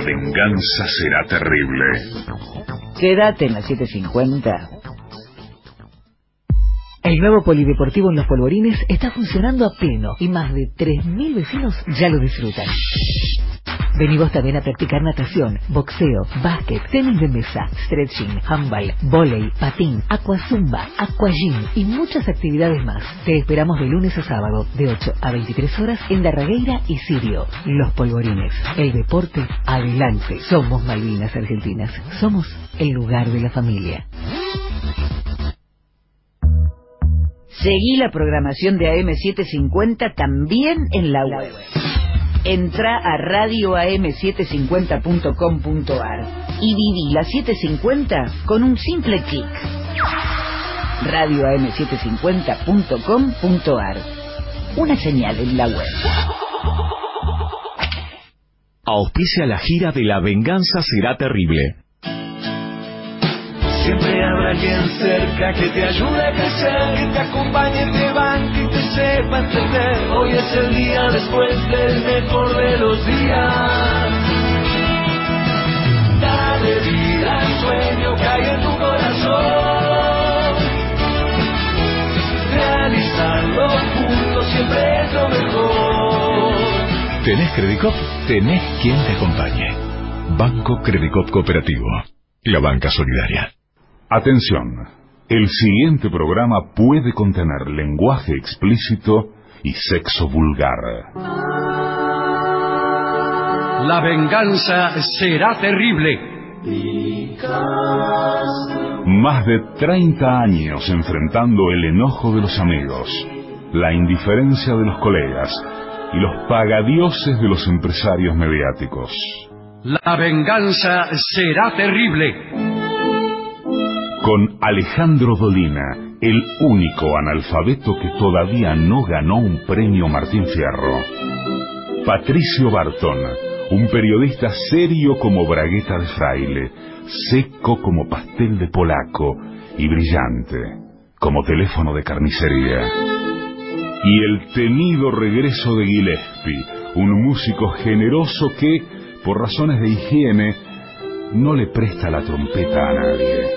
venganza será terrible. Quédate en la 750. El nuevo polideportivo en Los Polvorines está funcionando a pleno y más de 3.000 vecinos ya lo disfrutan. Vení vos también a practicar natación, boxeo, básquet, tenis de mesa, stretching, handball, vóley, patín, aquazumba, aquagym y muchas actividades más. Te esperamos de lunes a sábado, de 8 a 23 horas en Darregueira y Sirio. Los Polvorines. El deporte, adelante. Somos Malvinas Argentinas. Somos el lugar de la familia. Seguí la programación de AM750 también en la web. Entrá a radioam750.com.ar y viví la 750 con un simple clic. radioam750.com.ar. Una señal en la web. Auspicia la gira de La Venganza Será Terrible. Siempre habrá alguien cerca que te ayude a crecer, que te acompañe, te banque y te sepa entender. Hoy es el día después del mejor de los días. Dale vida al sueño que hay en tu corazón. Realizarlo juntos siempre es lo mejor. ¿Tenés Credicop? Tenés quien te acompañe. Banco Credicop Cooperativo. La banca solidaria. Atención, el siguiente programa puede contener lenguaje explícito y sexo vulgar. La venganza será terrible. Más de 30 años enfrentando el enojo de los amigos, la indiferencia de los colegas y los pagadioses de los empresarios mediáticos. La venganza será terrible. Con Alejandro Dolina, el único analfabeto que todavía no ganó un premio Martín Fierro. Patricio Barton, un periodista serio como bragueta de fraile, seco como pastel de polaco y brillante como teléfono de carnicería. Y el temido regreso de Gillespie, un músico generoso que, por razones de higiene, no le presta la trompeta a nadie.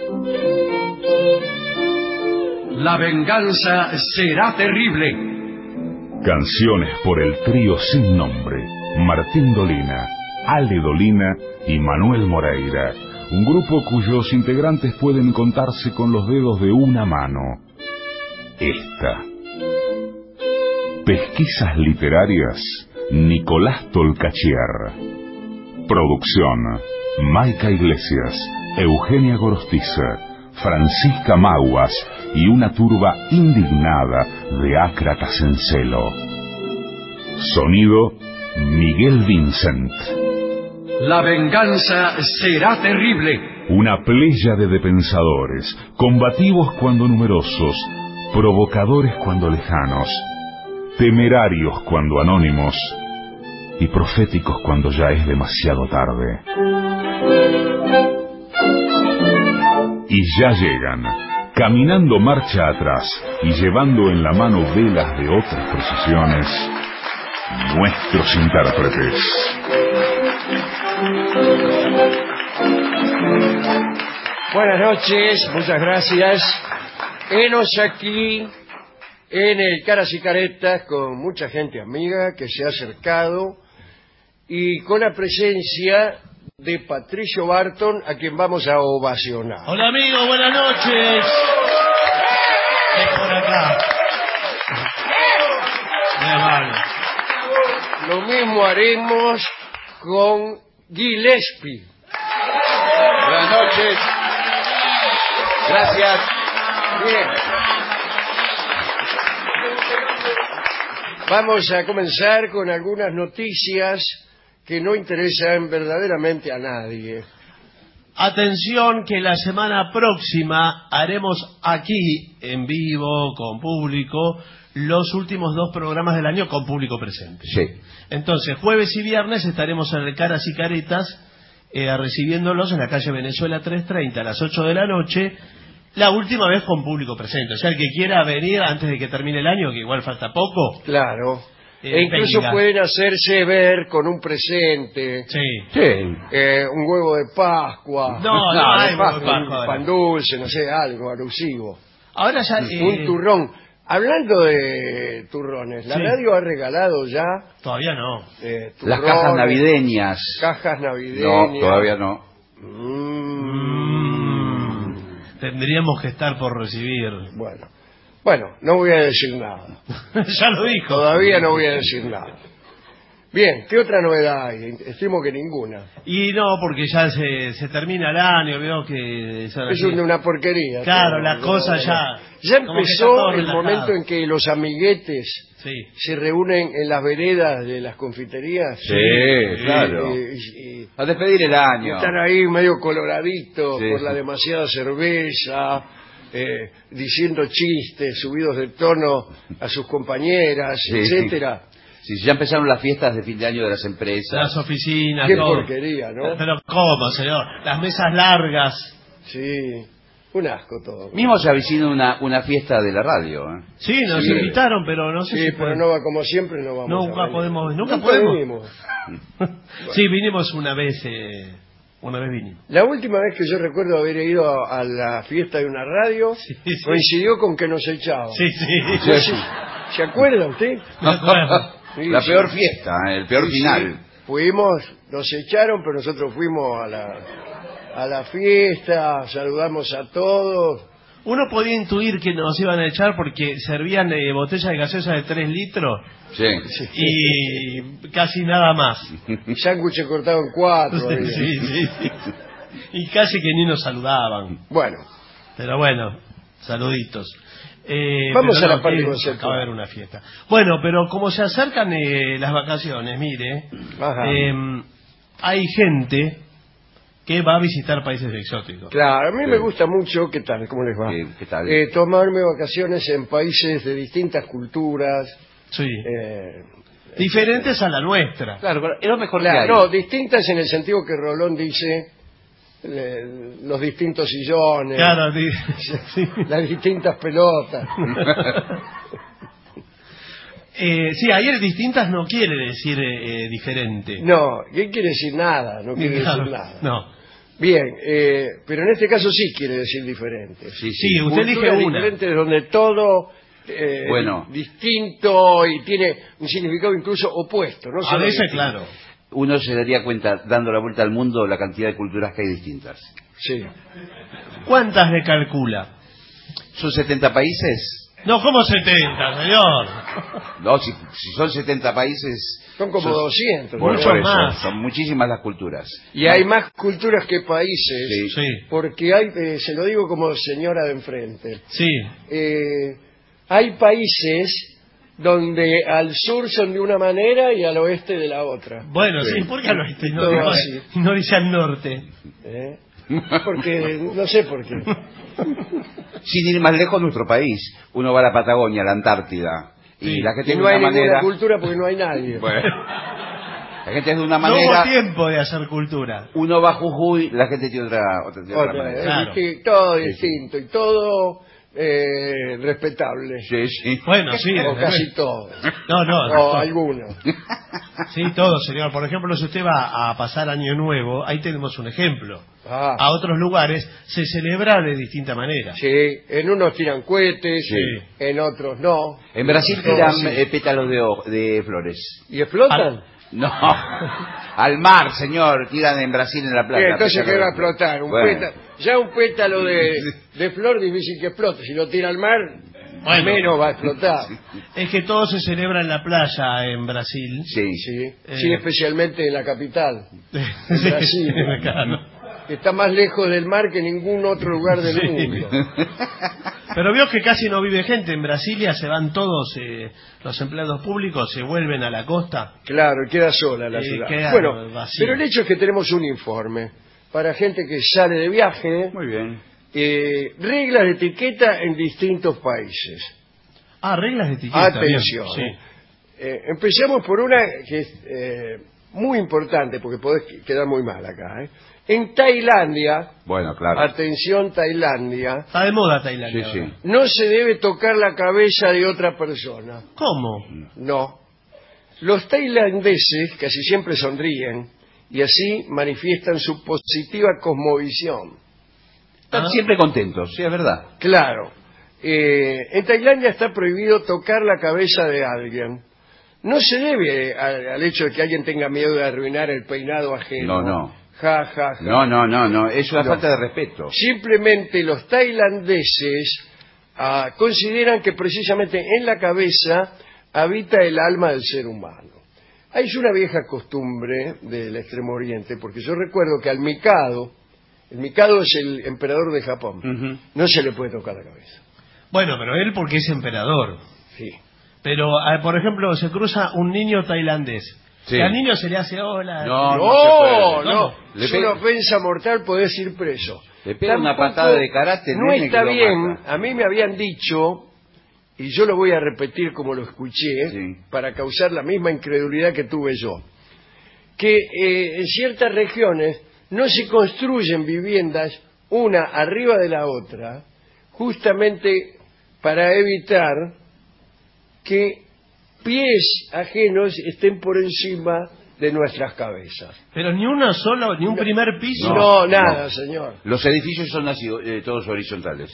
La venganza será terrible. Canciones por el trío sin nombre, Martín Dolina, Ale Dolina y Manuel Moreira, un grupo cuyos integrantes pueden contarse con los dedos de una mano. Esta. Pesquisas literarias, Nicolás Tolcachier. Producción, Maica Iglesias, Eugenia Gorostiza, Francisca Maguas y una turba indignada de ácratas en celo. Sonido, Miguel Vincent. La venganza será terrible. Una pléyade de pensadores, combativos cuando numerosos, provocadores cuando lejanos, temerarios cuando anónimos y proféticos cuando ya es demasiado tarde. Y ya llegan, caminando marcha atrás y llevando en la mano velas de otras procesiones, nuestros intérpretes. Buenas noches, muchas gracias. Henos aquí en el Caras y Caretas con mucha gente amiga que se ha acercado y con la presencia de Patricio Barton, a quien vamos a ovacionar. Hola amigos, buenas noches. Ven por acá. Muy amable. Lo mismo haremos con Gillespie. Buenas noches. Gracias. Bien. Vamos a comenzar con algunas noticias que no interesan verdaderamente a nadie. Atención que la semana próxima haremos aquí, en vivo, con público, los últimos 2 programas del año con público presente. Sí. Entonces, jueves y viernes estaremos en el Caras y Caretas recibiéndolos en la calle Venezuela 330 a las 8 de la noche, la última vez con público presente. O sea, el que quiera venir antes de que termine el año, que igual falta poco. Claro. E incluso técnicas. pueden hacerse ver con un presente, Sí. un huevo de Pascua, No hay huevo de Pascua un ahora. pan dulce, no sé, algo alusivo. Ahora ya... Un turrón. Hablando de turrones, la Sí. radio ha regalado ya Todavía no. turrones, Las cajas navideñas. cajas navideñas. No, todavía no. Tendríamos que estar por recibir. Bueno, no voy a decir nada. Ya lo dijo. Todavía no voy a decir nada. Bien, ¿qué otra novedad hay? Estimo que ninguna. Y no, porque ya se termina el año, veo que... Es una porquería. Claro, todo. las cosas ya... Ya como que está empezó todo el relajado. momento en que los amiguetes Sí. se reúnen en las veredas de las confiterías. Sí, claro. Y A despedir el año. están ahí medio coloraditos Sí, por sí. la demasiada cerveza, diciendo chistes subidos de tono a sus compañeras, Sí, etcétera. Sí, ya empezaron las fiestas de fin de año de las empresas. Las oficinas, Qué todo. porquería, ¿no? Pero ¿cómo, señor? Las mesas largas. Sí, un asco todo. Mismo se avecina una fiesta de la radio. Sí, nos Sí. invitaron, pero no sé Sí, si... pero no va como siempre, no vamos Nunca a venir. podemos... Nunca podemos. vinimos. Sí, vinimos una vez vinimos. La última vez que yo recuerdo haber ido a la fiesta de una radio Sí. coincidió con que nos echaban. Sí, sí. ¿Se acuerda usted? Me acuerdo. Sí, La sí. peor fiesta, el peor Sí, final. sí. Fuimos, nos echaron, pero nosotros fuimos a la fiesta, saludamos a todos. Uno podía intuir que nos iban a echar porque servían botellas de gaseosa de 3 litros Sí. y casi nada más. Sándwiches cortados en 4. Sí. Y casi que ni nos saludaban. Bueno, Pero bueno, saluditos. Vamos pero a la parte que conceptual. acaba de haber una fiesta. Bueno, pero como se acercan las vacaciones, mire, Ajá. hay gente que va a visitar países exóticos. claro, a mí Sí. me gusta mucho, ¿qué tal? ¿Cómo les va? ¿Qué tal? Tomarme vacaciones en países de distintas culturas. Sí. Diferentes a la nuestra. Claro, pero es lo mejor que Claro, hay. no, distintas en el sentido que Rolón dice los distintos sillones, Claro, sí. las distintas pelotas. Sí, ayer distintas no quiere decir diferente. No, ¿qué quiere decir nada? No quiere Claro, decir nada. No. Bien, pero en este caso sí quiere decir diferente. Sí, usted elige Culturas una. diferentes donde todo Bueno. distinto y tiene un significado incluso opuesto. No A solo veces, distinto. claro. Uno se daría cuenta, dando la vuelta al mundo, la cantidad de culturas que hay distintas. Sí. ¿Cuántas le calcula? ¿Son 70 países? No, ¿cómo 70, señor? No, si son 70 países... Son como 200. Por ¿no? Mucho eso, más. son muchísimas las culturas. Y hay más culturas que países. Sí. Sí, Porque hay, se lo digo como señora de enfrente, sí. hay países donde al sur son de una manera y al oeste de la otra. Bueno, sí, ¿por qué al oeste? Todo No, así. no dice al norte. ¿Eh? Porque, no sé por qué. Sin ir más lejos, nuestro país. Uno va a la Patagonia, a la Antártida. Sí. Y la gente Y de no hay una ninguna manera... cultura porque no hay nadie. Bueno, la gente es de una No hubo manera... tiempo de hacer cultura. Uno va a Jujuy, la gente tiene otra Otra, manera. Claro. Todo Sí, sí. distinto y todo respetable. Sí, sí. Bueno, sí. O desde casi luego. todo. No, O no. algunos. Sí, todo, señor. Por ejemplo, si usted va a pasar Año Nuevo, ahí tenemos un ejemplo. Ah, A otros lugares se celebra de distinta manera. sí, en unos tiran cohetes, Sí. en otros no. En Brasil Todo tiran así. pétalos de flores. ¿Y explotan? No, al mar, señor. Tiran en Brasil en la playa. Entonces, pétalos ¿qué va a de flores. explotar? Bueno. Ya un pétalo de flor difícil que explote. Si lo tira al mar, Bueno. menos va a explotar. Es que todo se celebra en la playa en Brasil. Sí. Sí, sí, especialmente en la capital, en Sí, Brasil. claro. que está más lejos del mar que ningún otro lugar del Sí. mundo. Pero veo que casi no vive gente. En Brasilia se van todos los empleados públicos, se vuelven a la costa. Claro, queda sola la Y ciudad. queda Bueno, vacío. pero el hecho es que tenemos un informe para gente que sale de viaje, Muy bien. reglas de etiqueta en distintos países. Ah, reglas de etiqueta. Atención. bien. Sí. Empecemos por una que es muy importante, porque podés quedar muy mal acá. En Tailandia, Bueno, claro. atención Tailandia, Está de moda Tailandia. Sí, sí. ahora. no se debe tocar la cabeza de otra persona. ¿Cómo? No. Los tailandeses casi siempre sonríen y así manifiestan su positiva cosmovisión. Están siempre contentos, sí, es verdad. Claro. En Tailandia está prohibido tocar la cabeza de alguien. No se debe al hecho de que alguien tenga miedo de arruinar el peinado ajeno. No. Ja, ja, ja. No. Es una No. falta de respeto. Simplemente los tailandeses consideran que precisamente en la cabeza habita el alma del ser humano. Hay una vieja costumbre del Extremo Oriente, porque yo recuerdo que al Mikado, el Mikado es el emperador de Japón, no se le puede tocar la cabeza. Bueno, pero él porque es emperador. Sí. Pero, por ejemplo, se cruza un niño tailandés. Sí. Y al niño se le hace hola. No. Le Es pega- una ofensa mortal, podés ir preso. Le pega una Tampoco- patada de karate, No nene, está que lo bien. mata. A mí me habían dicho, y yo lo voy a repetir como lo escuché, Sí. para causar la misma incredulidad que tuve yo, que en ciertas regiones no se construyen viviendas una arriba de la otra, justamente para evitar que pies ajenos estén por encima de nuestras cabezas. Pero ni uno solo, ni un primer piso. No, nada, señor. Los edificios son así, todos horizontales.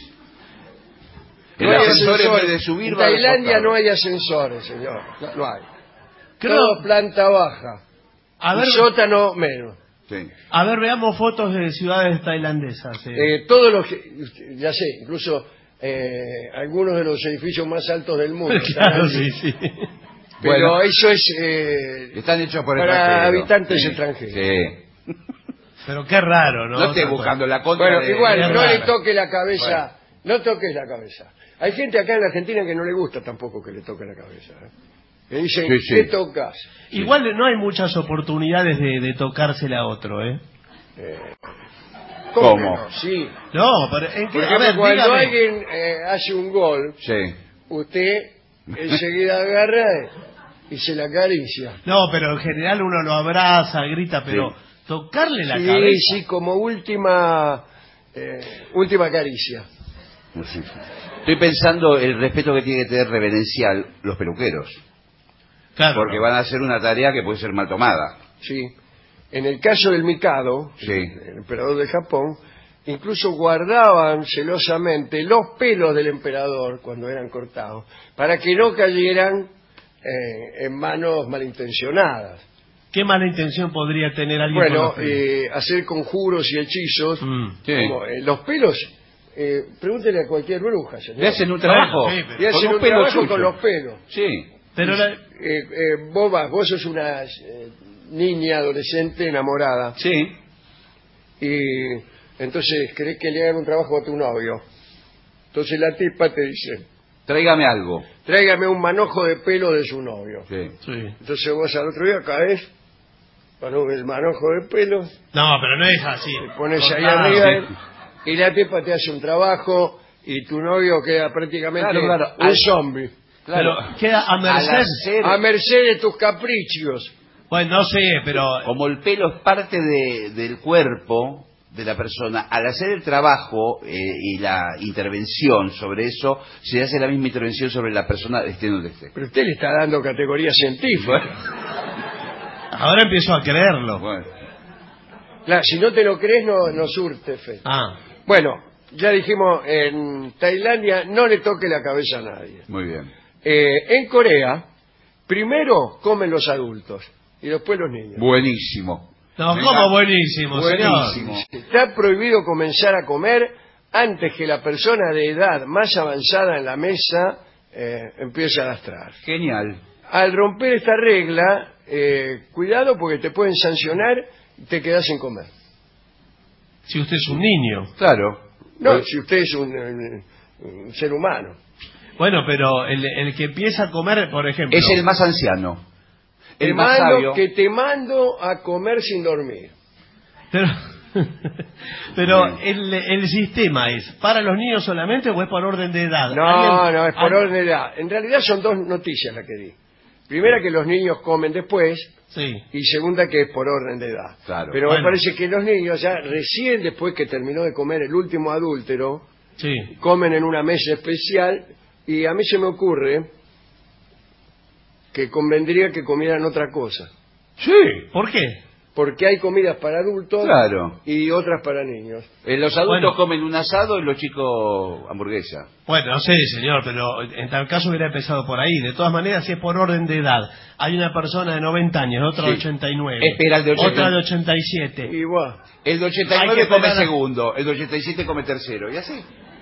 No El hay ascensor en ascensor. vez de subir En va al Tailandia costado. no hay ascensores, señor. No hay. Creo- Todo planta baja. A ver, Y sótano menos. Sí. a ver, veamos fotos de ciudades tailandesas. Todos los que, ya sé, incluso algunos de los edificios más altos del mundo. Claro, están allí. sí. Pero Bueno. eso es Están hechos por para extranjeros. habitantes Sí. extranjeros. Sí. Pero qué raro, ¿no? No estés Tanto. buscando la contra Bueno, de... igual, es no raro. le toque la cabeza. No toques la cabeza. Hay gente acá en la Argentina que no le gusta tampoco que le toque la cabeza. Que dicen, Sí, sí. ¿qué tocas? Igual no hay muchas oportunidades de tocársela a otro, ¿eh? ¿Cómo? que no? Sí. No, pero ¿en qué? Por A ejemplo, ver, cuando dígame. alguien hace un gol, Sí. usted enseguida agarra y se la acaricia. No, pero en general uno lo abraza, grita, pero Sí. tocarle la Sí, cabeza. sí, como última caricia. Estoy pensando el respeto que tiene que tener reverencial los peluqueros. Claro, Porque van a hacer una tarea que puede ser mal tomada. Sí. En el caso del Mikado, Sí. el emperador de Japón, incluso guardaban celosamente los pelos del emperador cuando eran cortados, para que no cayeran en manos malintencionadas. ¿Qué mala intención podría tener alguien con Bueno, los pelos? hacer conjuros y hechizos. Sí. Como, los pelos, pregúntele a cualquier bruja, señor. Le hacen un trabajo Bueno, sí, pero- Le hacen con un pelo trabajo suyo. con los pelos. Sí. Pero Vos sos una niña, adolescente, enamorada, Sí. y entonces querés que le hagan un trabajo a tu novio. Entonces la tipa te dice, Tráigame algo. tráigame un manojo de pelo de su novio. Sí. sí. Entonces vos al otro día caes con el manojo de pelo, No, pero no es así. te pones ahí Cortado. arriba y la tipa te hace un trabajo y tu novio queda prácticamente Claro. un zombie. Pero queda a Al merced. hacer- A merced de tus caprichos. Bueno, no sé, pero Como el pelo es parte del cuerpo de la persona, al hacer el trabajo y la intervención sobre eso, se hace la misma intervención sobre la persona esté donde esté. Pero usted le está dando categoría científica. ahora empiezo a creerlo. Bueno. Claro, si no te lo crees, no surte fe. Ah, Bueno, ya dijimos, en Tailandia no le toque la cabeza a nadie. Muy bien. En Corea, primero comen los adultos y después los niños. Buenísimo. no, Venga. como buenísimo, Buenísimo. señor. Está prohibido comenzar a comer antes que la persona de edad más avanzada en la mesa empiece a lastrar. Genial. Al romper esta regla, cuidado porque te pueden sancionar y te quedas sin comer. Si usted es un niño. Claro. No, si usted es un ser humano. Bueno, pero el que empieza a comer, por ejemplo. Es el más anciano. Te El más mando, sabio. que te mando a comer sin dormir. Pero el sistema es para los niños solamente o es por orden de edad. No, es por orden de edad. En realidad son dos noticias las que di. Primera, que los niños comen después, Sí. y segunda, que es por orden de edad. Claro. Pero Bueno. me parece que los niños ya recién después que terminó de comer el último adúltero, Sí. comen en una mesa especial, y a mí se me ocurre que convendría que comieran otra cosa. Sí. ¿Por qué? Porque hay comidas para adultos Claro. y otras para niños. Los adultos Bueno. comen un asado y los chicos hamburguesa. Bueno, no sé, señor, pero en tal caso hubiera empezado por ahí. De todas maneras, si es por orden de edad, hay una persona de 90 años, otra de Sí. 89, Espera, el de 80. otra de 87. Y bueno, El de Hay 89 que come esperar a- segundo, el de 87 come tercero, y así.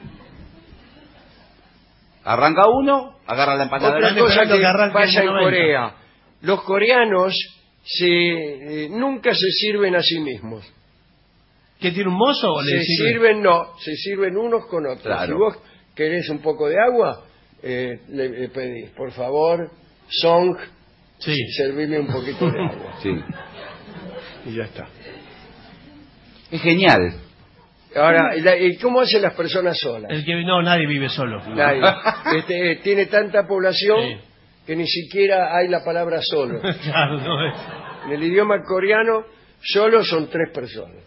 Arranca uno, agarra la empanada. otra Están cosa esperando que que arranque pasa el en 90. Corea. Los coreanos nunca se sirven a sí mismos. ¿Qué tiene un mozo o le Se sirve? sirven unos con otros. Claro. Si vos querés un poco de agua, le pedís, por favor, Song, Sí. servirme un poquito de agua. Sí. Y ya está. Es genial. Ahora, ¿y cómo hacen las personas solas? No, nadie vive solo. Nadie. Tiene tanta población Sí. que ni siquiera hay la palabra solo. Claro, no es. En el idioma coreano, solo son 3 personas.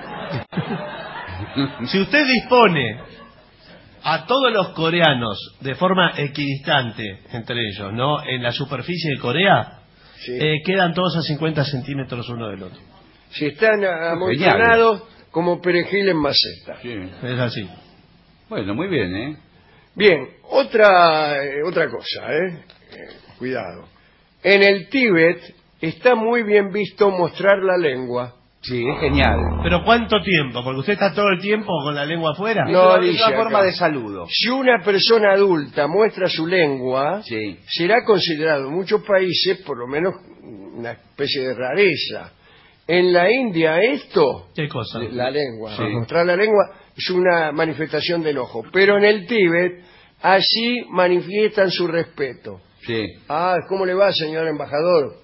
Si usted dispone a todos los coreanos de forma equidistante entre ellos, ¿no? En la superficie de Corea, Sí. quedan todos a 50 centímetros uno del otro. Si están amontonados como perejil en maceta. Sí. Es así. Bueno, muy bien, ¿eh? Bien, otra cosa, cuidado. En el Tíbet está muy bien visto mostrar la lengua. Sí, es genial. ¿Pero cuánto tiempo? Porque usted está todo el tiempo con la lengua afuera. No, es dice una forma acá. de saludo. Si una persona adulta muestra su lengua, Sí. será considerado en muchos países por lo menos una especie de rareza. En la India esto, ¿Qué cosa? la lengua, Sí. mostrar la lengua es una manifestación de enojo. Pero en el Tíbet así manifiestan su respeto. Sí. Ah, ¿cómo le va, señor embajador?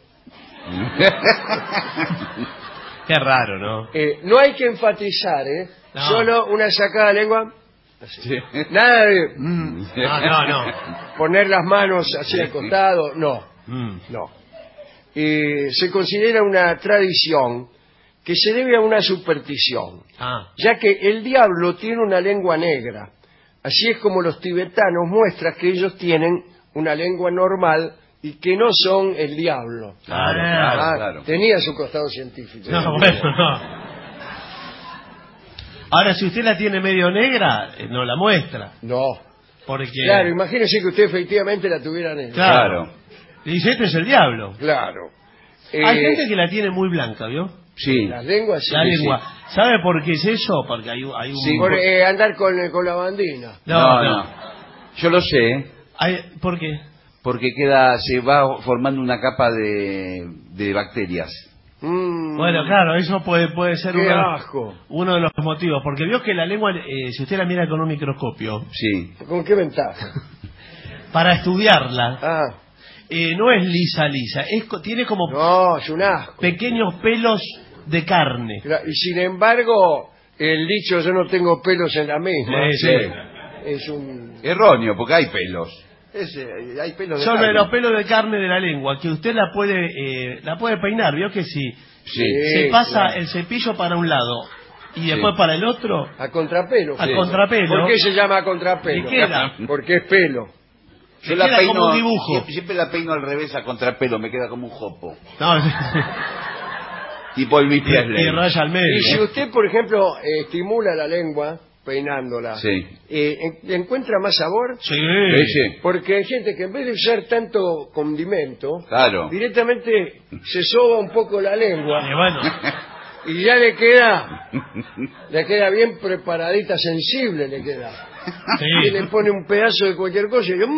Qué raro, ¿no? No hay que enfatizar, No. solo una sacada de lengua. Sí. Nada de No. poner las manos así al costado, no. No. Se considera una tradición que se debe a una superstición, ya que el diablo tiene una lengua negra. Así es como los tibetanos muestran que ellos tienen una lengua normal y que no son el diablo. Claro. Tenía su costado científico. No, bueno, no. Ahora, si usted la tiene medio negra, no la muestra. No. Porque... Claro, imagínese que usted efectivamente la tuviera negra. Claro. Dice, este es el diablo. Claro. Hay gente que la tiene muy blanca, ¿vio? Sí. Las lenguas sí. La lengua. ¿Sabe por qué es eso? Porque hay un... Sí, Por andar con la bandina. No. Yo lo sé, ¿Por qué? porque se va formando una capa de bacterias. Bueno, claro, eso puede ser Qué asco. uno de los motivos. Porque vio que la lengua, si usted la mira con un microscopio, Sí. ¿Con qué ventaja? para estudiarla, Ah, no es lisa, tiene como no, es un asco. pequeños pelos de carne. Y sin embargo, el dicho yo no tengo pelos en la misma Sí. es un... Erróneo, porque hay pelos. Hay pelos de Son carne. los pelos de carne de la lengua, que usted la puede peinar. Vio que si Sí. se pasa claro. el cepillo para un lado y después para el otro, A contrapelo. a Sí. contrapelo. ¿Por qué se llama a contrapelo? ¿Y queda? Porque es pelo. Yo queda la peino, como un dibujo. Siempre la peino al revés a contrapelo, me queda como un jopo. No, Tipo Elvis Presley. y raya al medio. Y si usted, por ejemplo, estimula la lengua peinándola, Sí. ¿encuentra más sabor? Sí. Sí. Porque hay gente que en vez de usar tanto condimento, Claro. directamente se soba un poco la Y lengua bueno, y ya le queda bien preparadita, sensible le queda. Y sí. le pone un pedazo de cualquier cosa y yo,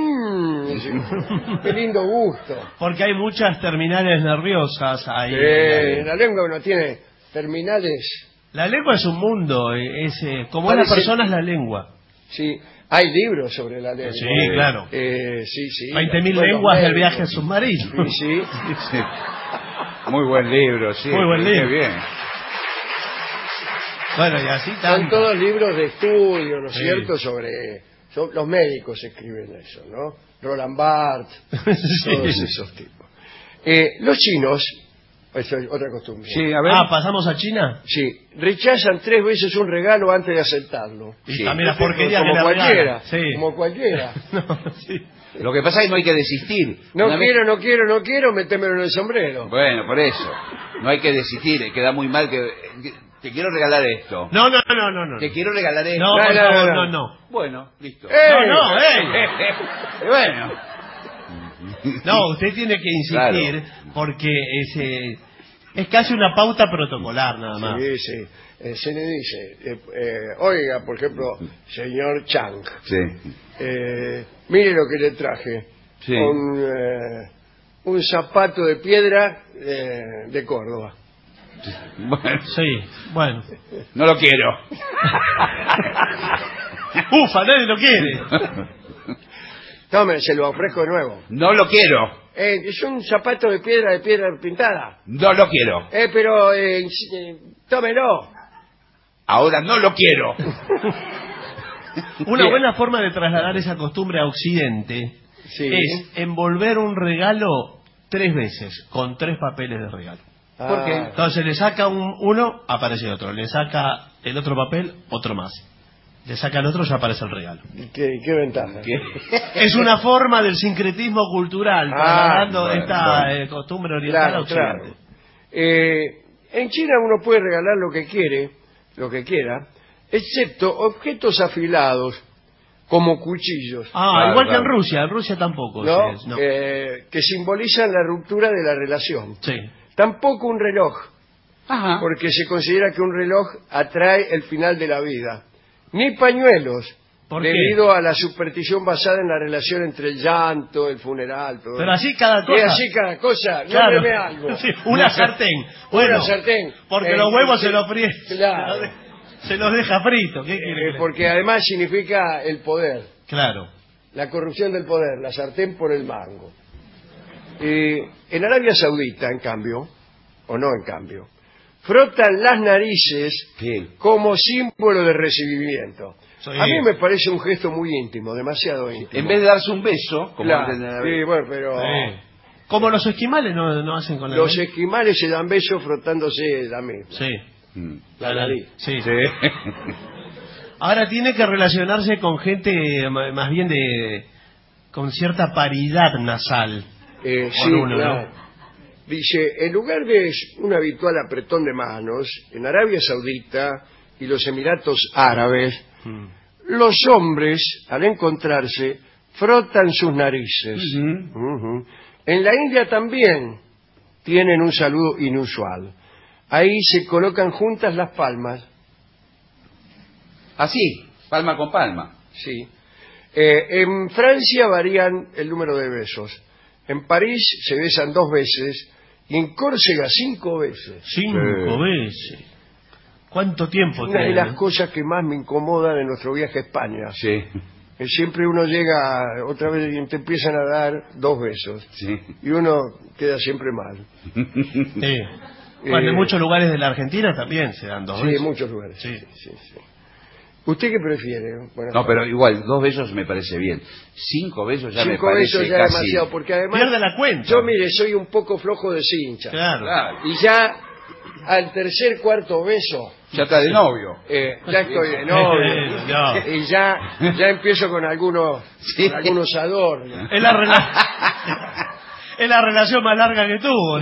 qué lindo gusto. Porque hay muchas terminales nerviosas ahí. La lengua no tiene terminales. La lengua es un mundo, como la Parece- persona es la lengua. Sí, hay libros sobre la lengua. Sí, claro. Sí. 20.000 Bueno, lenguas del médicos. viaje submarino. Sí. Sí. Muy buen libro, sí. Muy buen libro. Qué bien. Bueno, y así Son tanto. todos libros de estudio, ¿no es Sí. cierto? Los médicos escriben eso, ¿no? Roland Barthes, Sí. todos esos tipos. Los chinos Eso es otra costumbre. Sí, a ver. ¿pasamos a China? Sí, rechazan 3 veces un regalo antes de aceptarlo. Y Sí. también la porquería que Como le cualquiera, regalan. Sí. como cualquiera. No, sí. Lo que pasa es que no hay que desistir. No Una vez- quiero, metémelo en el sombrero. Bueno, por eso. No hay que desistir. Queda muy mal que te quiero regalar esto. No. Te quiero regalar esto. No, por favor, no. Bueno, listo. No, Bueno. No, usted tiene que insistir porque es casi una pauta protocolar nada más. Sí. Se le dice, oiga, por ejemplo, señor Chang, Sí. mire lo que le traje. Sí. Un zapato de piedra de Córdoba. Bueno, Sí, bueno. no lo quiero. Ufa, nadie lo quiere. Tome, se lo ofrezco de nuevo. No lo quiero. Es un zapato de piedra pintada. No lo quiero. Pero tómelo. Ahora no lo quiero. Una buena forma de trasladar esa costumbre a Occidente Sí. es envolver un regalo 3 veces, con 3 papeles de regalo. Porque Entonces le saca uno, aparece otro. Le saca el otro papel, otro más. Le saca el otro, ya aparece el regalo. ¿Qué ventaja? Es una forma del sincretismo cultural, trasladando bueno, esta bueno. costumbre oriental a Occidente. En China uno puede regalar lo que quiera, excepto objetos afilados como cuchillos, Igual que en claro. Rusia. En Rusia tampoco. ¿no? No. Que simbolizan la ruptura de la relación. Sí. Tampoco un reloj, Ajá. porque se considera que un reloj atrae el final de la vida. Ni pañuelos, ¿Por qué? debido a la superstición basada en la relación entre el llanto, el funeral, todo Pero eso. así cada Y cosa. así cada cosa, Claro. nómbreme algo. Sí, una sartén. Bueno, Una sartén. Porque los huevos sí, se los fríe. Claro. Se los deja fritos. ¿Qué quiere que le- Porque además significa el poder, Claro. la corrupción del poder, la sartén por el mango. En Arabia Saudita, en cambio, o no en cambio, frotan las narices Sí. como símbolo de recibimiento. Sí. A mí me parece un gesto muy íntimo, demasiado íntimo. En vez de darse un beso, como Claro, antes de la- sí, bueno, pero Como los esquimales no hacen con la los nariz. esquimales se dan besos frotándose la misma. Sí. Mm. La nariz. Sí. Sí. Ahora tiene que relacionarse con gente más bien con cierta paridad nasal. Sí, uno, claro. Dice, en lugar de un habitual apretón de manos, en Arabia Saudita y los Emiratos Árabes, los hombres, al encontrarse, frotan sus narices. Ujú. En la India también tienen un saludo inusual. Ahí se colocan juntas las palmas. Así, palma con palma. Sí. En Francia varían el número de besos. En París se besan 2 veces y en Córcega 5 veces. 5 veces. ¿Cuánto tiempo Una de tiene? las cosas que más me incomodan en nuestro viaje a España. Sí. Siempre uno llega otra vez y te empiezan a dar 2 besos. Sí. Y uno queda siempre mal. Sí. Bueno, en muchos lugares de la Argentina también se dan 2 Sí, veces. en muchos lugares. Sí. Sí. ¿Usted qué prefiere? Buenas No, pero tardes. igual, 2 besos me parece bien. 5 besos ya me 5 parece besos ya casi... demasiado, porque además... Pierde la cuenta. Yo, mire, soy un poco flojo de cincha. Claro. Claro, Y ya al tercer, cuarto beso, ya está de novio. ya estoy de novio. No. Y ya empiezo con algunos adornos. Es la relación más larga que tuvo.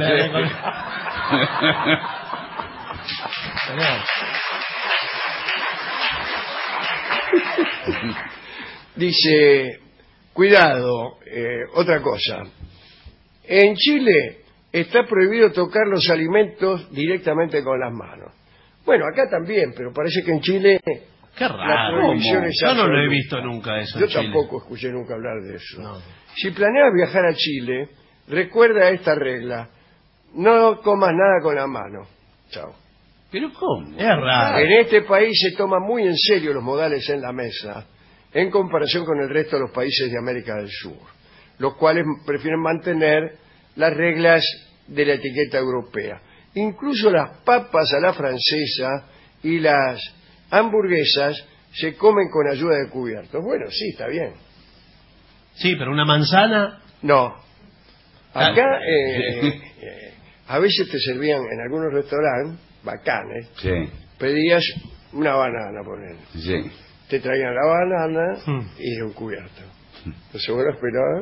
Dice, cuidado, otra cosa. En Chile está prohibido tocar los alimentos directamente con las manos. Bueno, acá también, pero parece que en Chile Qué la raro. prohibición es Yo no lo he absoluta. visto nunca eso Yo en Chile. tampoco escuché nunca hablar de eso. No. Si planeas viajar a Chile, recuerda esta regla. No comas nada con la mano. Chao. ¿Pero cómo? Es raro. En este país se toman muy en serio los modales en la mesa, en comparación con el resto de los países de América del Sur, los cuales prefieren mantener las reglas de la etiqueta europea. Incluso las papas a la francesa y las hamburguesas se comen con ayuda de cubiertos. Bueno, sí, está bien. Sí, pero una manzana... No. Acá a veces te servían en algunos restaurantes bacanes, Sí, pedías una banana, poner. sí. Te traían la banana y un cubierto. Entonces vos lo esperabas.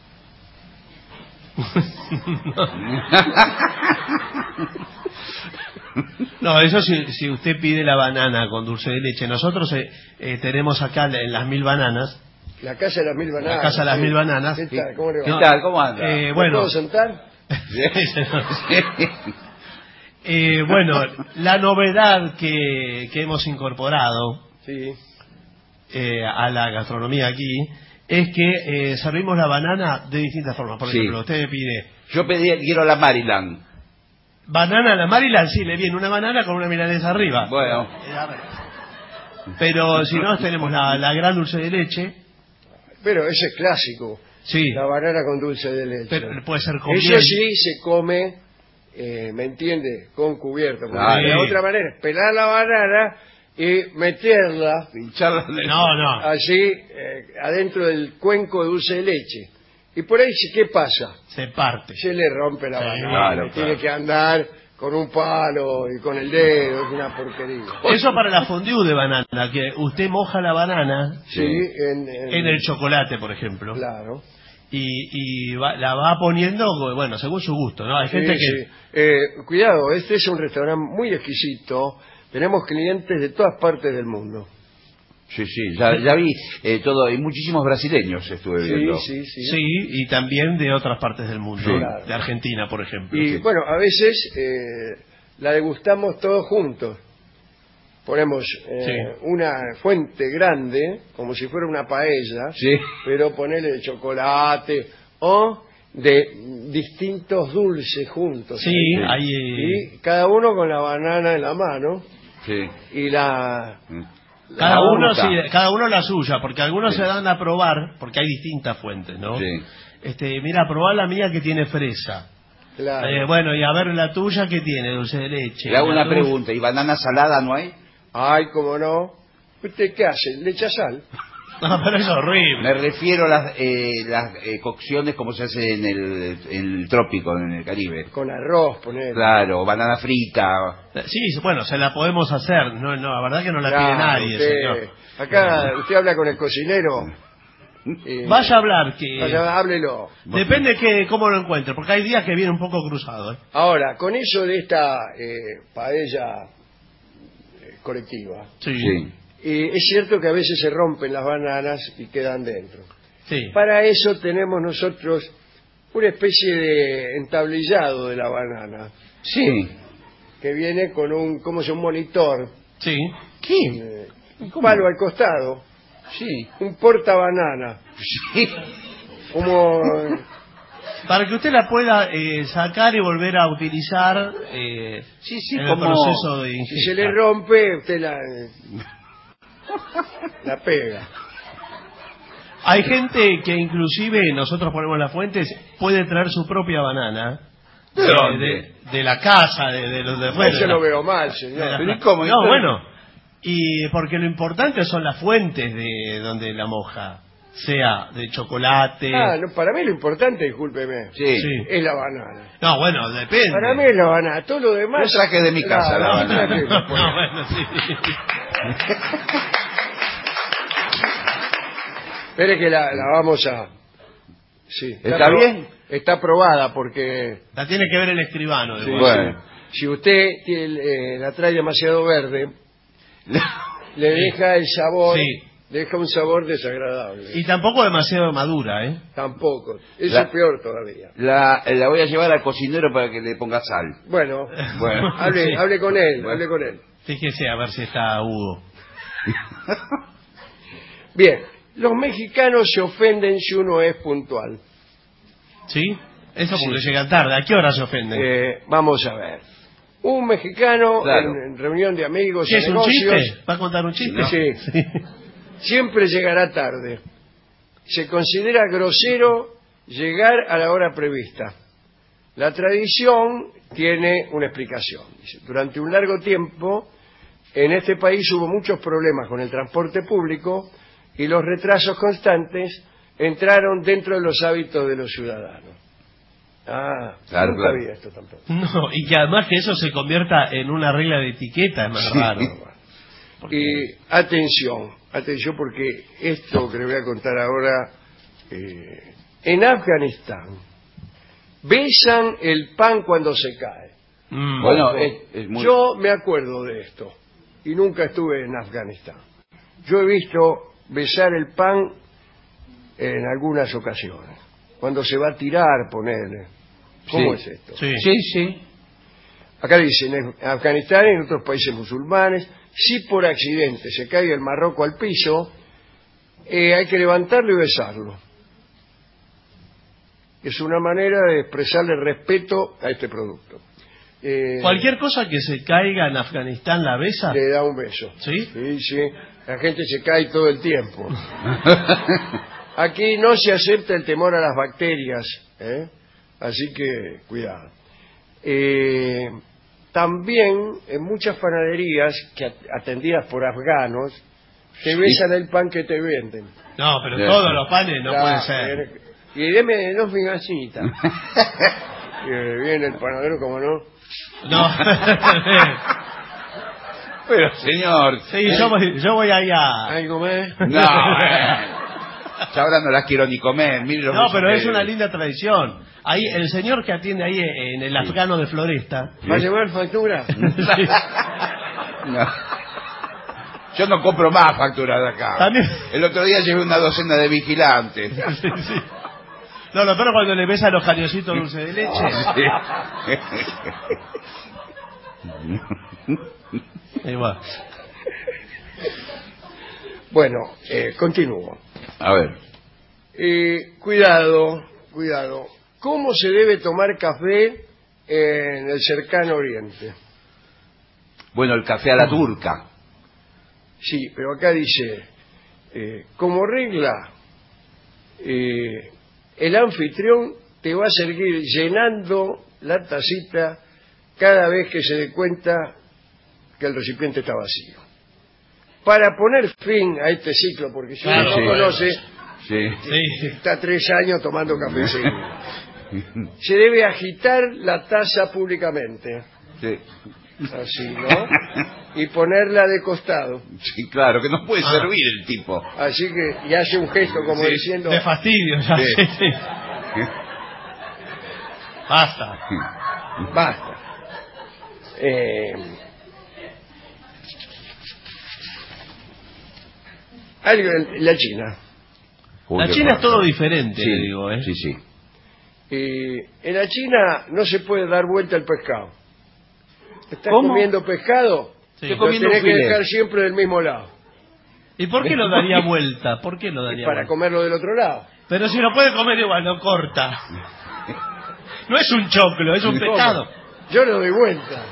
No, eso si usted pide la banana con dulce de leche. Nosotros tenemos acá en las 1000 bananas. La casa de las 1000 bananas. La casa de las 1000 bananas. ¿Qué tal? ¿Cómo le va? ¿Qué tal? ¿Cómo anda? ¿Me Bueno, puedo sentar? bueno, la novedad que hemos incorporado Sí. a la gastronomía aquí es que servimos la banana de distintas formas. Por Sí. ejemplo, usted me pide Yo quiero la Maryland. banana a la Maryland, sí, le viene una banana con una milanesa arriba. Bueno. Pero si no, tenemos la gran dulce de leche. Pero ese es clásico. Sí, La banana con dulce de leche. pero puede ser con Eso miel. sí se come, ¿me entiende? Con cubierto. Porque Ah, la sí. otra manera es pelar la banana y meterla Pincharla. No. así adentro del cuenco de dulce de leche. Y por ahí, ¿qué pasa? Se parte. Se le rompe la Sí, banana. claro, Tiene claro. que andar con un palo y con el dedo. Es una porquería. Eso para la fondue de banana, que usted moja la banana Sí, en el chocolate, por ejemplo, Claro. y la va poniendo, bueno, según su gusto, ¿no? Hay gente que... Sí. Cuidado, este es un restaurante muy exquisito. Tenemos clientes de todas partes del mundo. Sí, ya vi todo, y muchísimos brasileños estuve viendo. Sí. Sí, y también de otras partes del mundo, Sí. de Argentina, por ejemplo. Y bueno, a veces la degustamos todos juntos. Ponemos una fuente grande, como si fuera una paella, Sí. pero ponerle de chocolate o de distintos dulces juntos. Sí, hay... Y cada uno con la banana en la mano Sí. y la Cada uno, fruta. cada uno la suya, porque algunos Sí. se dan a probar, porque hay distintas fuentes, ¿no? Sí. Mira, probá la mía que tiene fresa. claro. Bueno, y a ver la tuya que tiene dulce de leche. Le hago La una tuya- pregunta, ¿y banana salada no hay? Ay, cómo no. ¿Usted qué hace? ¿Le echa sal? No, pero es horrible. Me refiero a las cocciones como se hace en el trópico, en el Caribe. Con arroz, poner. Claro, banana frita. Sí, bueno, se la podemos hacer. No, la verdad que no la Claro, pide nadie, usted- señor. Acá usted habla con el cocinero. y- Vaya a hablar, que Vaya, háblelo. depende cómo lo encuentre, porque hay días que viene un poco cruzado. ¿eh? Ahora, con eso de esta paella colectiva, Sí. es cierto que a veces se rompen las bananas y quedan dentro. Sí. Para eso tenemos nosotros una especie de entablillado de la banana, Sí. que viene con un monitor, Sí. un palo al costado, Sí. un portabanana, Sí. como Para que usted la pueda sacar y volver a utilizar Sí, en el como... proceso de si ingesta. se le rompe, usted la pega. Hay gente que inclusive, nosotros ponemos las fuentes, puede traer su propia banana. ¿De dónde? De la casa, de los de fuera. Eso lo veo mal, De señor. la- Pero ¿y cómo? No, bueno. Y porque lo importante son las fuentes de donde la moja. Sea de chocolate. Ah, no, para mí lo importante, discúlpeme, Sí. Sí. es la banana. No, bueno, depende. Para mí es la banana, todo lo demás... Yo traje de mi casa la banana. traje, No, pues. bueno, sí. Espere que la vamos a... Sí, ¿Está bien? Está aprobada porque La tiene que ver el escribano. sí, igual. Bueno. si usted la trae demasiado verde, le deja el sabor, Sí. deja un sabor desagradable. Y tampoco demasiado madura, ¿eh? Tampoco, eso La- es peor todavía. La voy a llevar al cocinero para que le ponga sal. Bueno, Bueno. hable, Sí. hable con él, Bueno. hable con él. Fíjese a ver si está agudo. Bien, los mexicanos se ofenden si uno es puntual. ¿Sí? Eso porque llegan tarde. ¿A qué hora se ofenden? Vamos a ver. Un mexicano Claro. en reunión de amigos ¿Qué y es un negocios chiste? ¿Va a contar un chiste? No. Sí. siempre llegará tarde. Se considera grosero llegar a la hora prevista. La tradición tiene una explicación. Dice, durante un largo tiempo, en este país hubo muchos problemas con el transporte público y los retrasos constantes entraron dentro de los hábitos de los ciudadanos. Ah, Claro, nunca claro. vi esto tampoco. No, y que además que eso se convierta en una regla de etiqueta es más raro. Y atención porque esto que le voy a contar ahora, en Afganistán besan el pan cuando se cae. Bueno, Ojo, es muy... yo me acuerdo de esto y nunca estuve en Afganistán. Yo he visto besar el pan en algunas ocasiones, cuando se va a tirar, ponerle. ¿Cómo es esto? Sí. Acá dicen, en Afganistán y en otros países musulmanes, si por accidente se cae el marroco al piso, hay que levantarlo y besarlo. Es una manera de expresarle respeto a este producto. Cualquier cosa que se caiga en Afganistán la besa. Le da un beso. ¿Sí? Sí. La gente se cae todo el tiempo. Aquí no se acepta el temor a las bacterias, así que cuidado. También en muchas panaderías que atendidas por afganos te besan el pan que te venden. No, pero todos los panes no pueden ser. Y deme 2 migacitas. Y viene el panadero, como no. No. Pero, señor... Sí, yo voy allá. ¿Algo más? No, ya ahora no las quiero ni comer. Mire los No, besos pero que- es una linda tradición. Ahí el señor que atiende ahí en el afgano de Floresta. ¿Va a llevar factura? Sí. No. Yo no compro más facturas de acá. También- El otro día llevé una docena de vigilantes. Sí. No, lo peor cuando le besa los cariositos dulce de leche. Igual. Bueno, continúo. A ver. Cuidado. ¿Cómo se debe tomar café en el cercano oriente? Bueno, el café a la turca. Sí, pero acá dice, como regla, el anfitrión te va a seguir llenando la tacita cada vez que se dé cuenta que el recipiente está vacío. Para poner fin a este ciclo, porque si uno Claro, no sí. conoce, Sí. está 3 años tomando café seguido. Se debe agitar la taza públicamente, Sí. así, ¿no? Y ponerla de costado. Sí, claro, que no puede servir el tipo. Así que, y hace un gesto como Sí, diciendo, De fastidio, ya. Sí. Sí. Basta. basta. Algo en la China. La China es todo diferente, Sí, le digo, ¿eh? Sí. En la China no se puede dar vuelta el pescado. ¿Estás ¿Cómo? comiendo pescado? Sí. Lo comiendo tenés que filete. dejar siempre del mismo lado. ¿Y por qué lo daría vuelta? ¿Por qué lo daría Para vuelta? comerlo del otro lado. Pero si lo puede comer igual, lo corta. No es un choclo, es un pescado. Yo lo doy vuelta.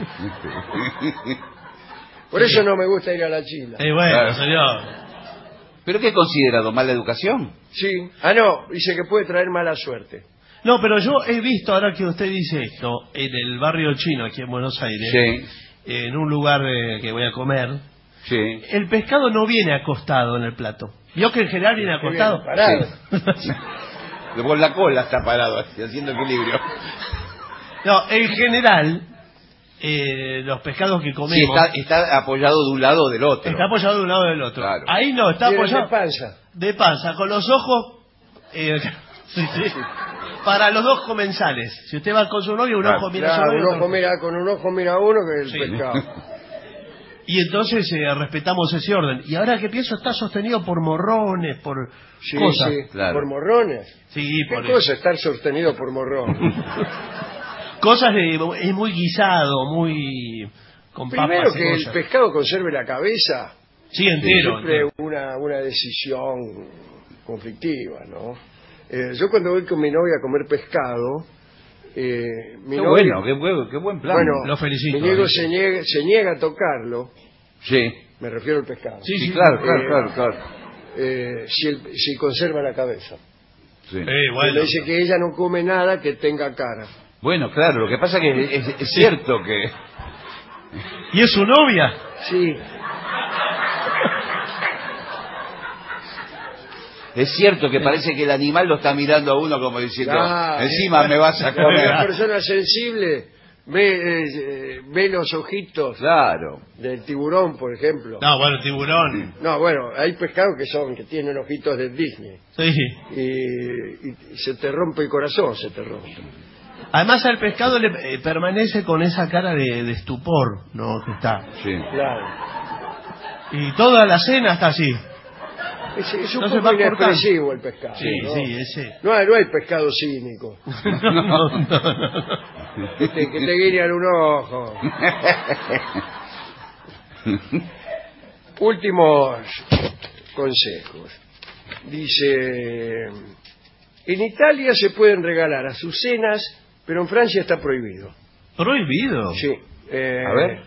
Por eso no me gusta ir a la China. Bueno, Claro. señor. ¿Pero qué considerado? ¿Mala educación? Sí. Ah, no, dice que puede traer mala suerte. No, pero yo he visto, ahora que usted dice esto, en el barrio chino, aquí en Buenos Aires, Sí. en un lugar que voy a comer, Sí. el pescado no viene acostado en el plato. ¿Vio que en general viene acostado? Viene parado. Con la cola está parado, así, haciendo equilibrio. No, en general, los pescados que Sí, comemos... está apoyado de un lado o del otro. Está apoyado de un lado o del otro. Claro. Ahí no, está Viene apoyado de panza. de panza, con los ojos... sí. Para los dos comensales. Si usted va con su novio, un Claro. ojo mira a su Claro, novio. un otro- ojo mira, con un ojo mira a uno que es el Sí. pescado. Y entonces respetamos ese orden. Y ahora que pienso, está sostenido por morrones, por Sí, cosas. sí, Claro. por morrones. Sí, ¿Qué por cosa estar sostenido por morrones? cosas de... Es muy guisado, muy... con Primero papas, que el cebollas. pescado conserve la cabeza, Sí, entero. siempre entero. una decisión conflictiva, ¿no? Yo cuando voy con mi novia a comer pescado, mi Qué novia, bueno, qué buen plan. bueno, Lo felicito, mi amigo ¿eh? se niega a tocarlo, Sí. me refiero al pescado, Sí, Claro. si conserva la cabeza. Sí. Bueno. Le dice que ella no come nada que tenga cara. Bueno, claro, lo que pasa que es cierto que... ¿Y es su novia? Sí. Es cierto que parece que el animal lo está mirando a uno como diciendo, encima me vas a comer. La persona sensible ve los ojitos del tiburón, por ejemplo. No, bueno, tiburón. No, bueno, hay pescados que tienen ojitos de Disney. Sí. Y se te rompe el corazón, se te rompe. Además al pescado le permanece con esa cara de estupor, ¿no? Que está. Sí. Claro. Y toda la cena está así. Es un No se poco va inexpresivo el pescado. Sí, ¿no? sí, ese. No hay pescado cínico. No. Que te guiñan un ojo. Últimos consejos. Dice, en Italia se pueden regalar azucenas, pero en Francia está prohibido. ¿Prohibido? Sí. A ver.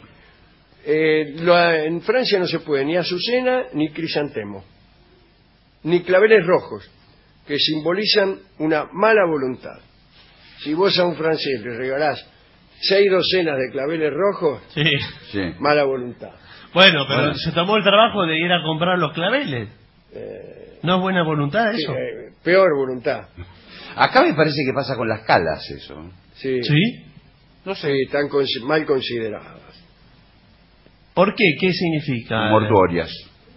En Francia no se puede ni azucena ni crisantemo, ni claveles rojos, que simbolizan una mala voluntad. Si vos a un francés le regalás 6 docenas de claveles rojos, Sí. mala voluntad. Bueno, pero se tomó el trabajo de ir a comprar los claveles. ¿No es buena voluntad eso? Peor voluntad. Acá me parece que pasa con las calas eso. Sí. No sé. Sí, están mal consideradas. ¿Por qué? ¿Qué significa? Mortuorias.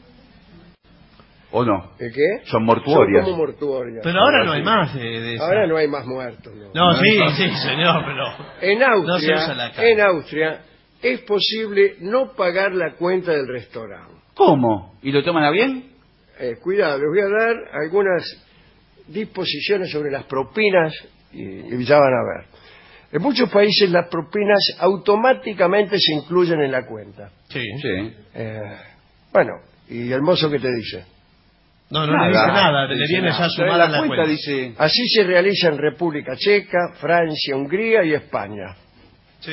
¿O no? ¿De qué? Son mortuorias. Son como mortuorias. Pero ahora no hay más de eso. Ahora no hay más muertos. No, sí, señor, pero... En no se usa la cara. Austria es posible no pagar la cuenta del restaurante. ¿Cómo? ¿Y lo toman a bien? Cuidado, les voy a dar algunas disposiciones sobre las propinas y ya van a ver. En muchos países las propinas automáticamente se incluyen en la cuenta. Sí. Bueno, ¿y el mozo qué te dice? No le dice nada, le viene ya sumada la cuenta. Dice... Así se realiza en República Checa, Francia, Hungría y España. Sí.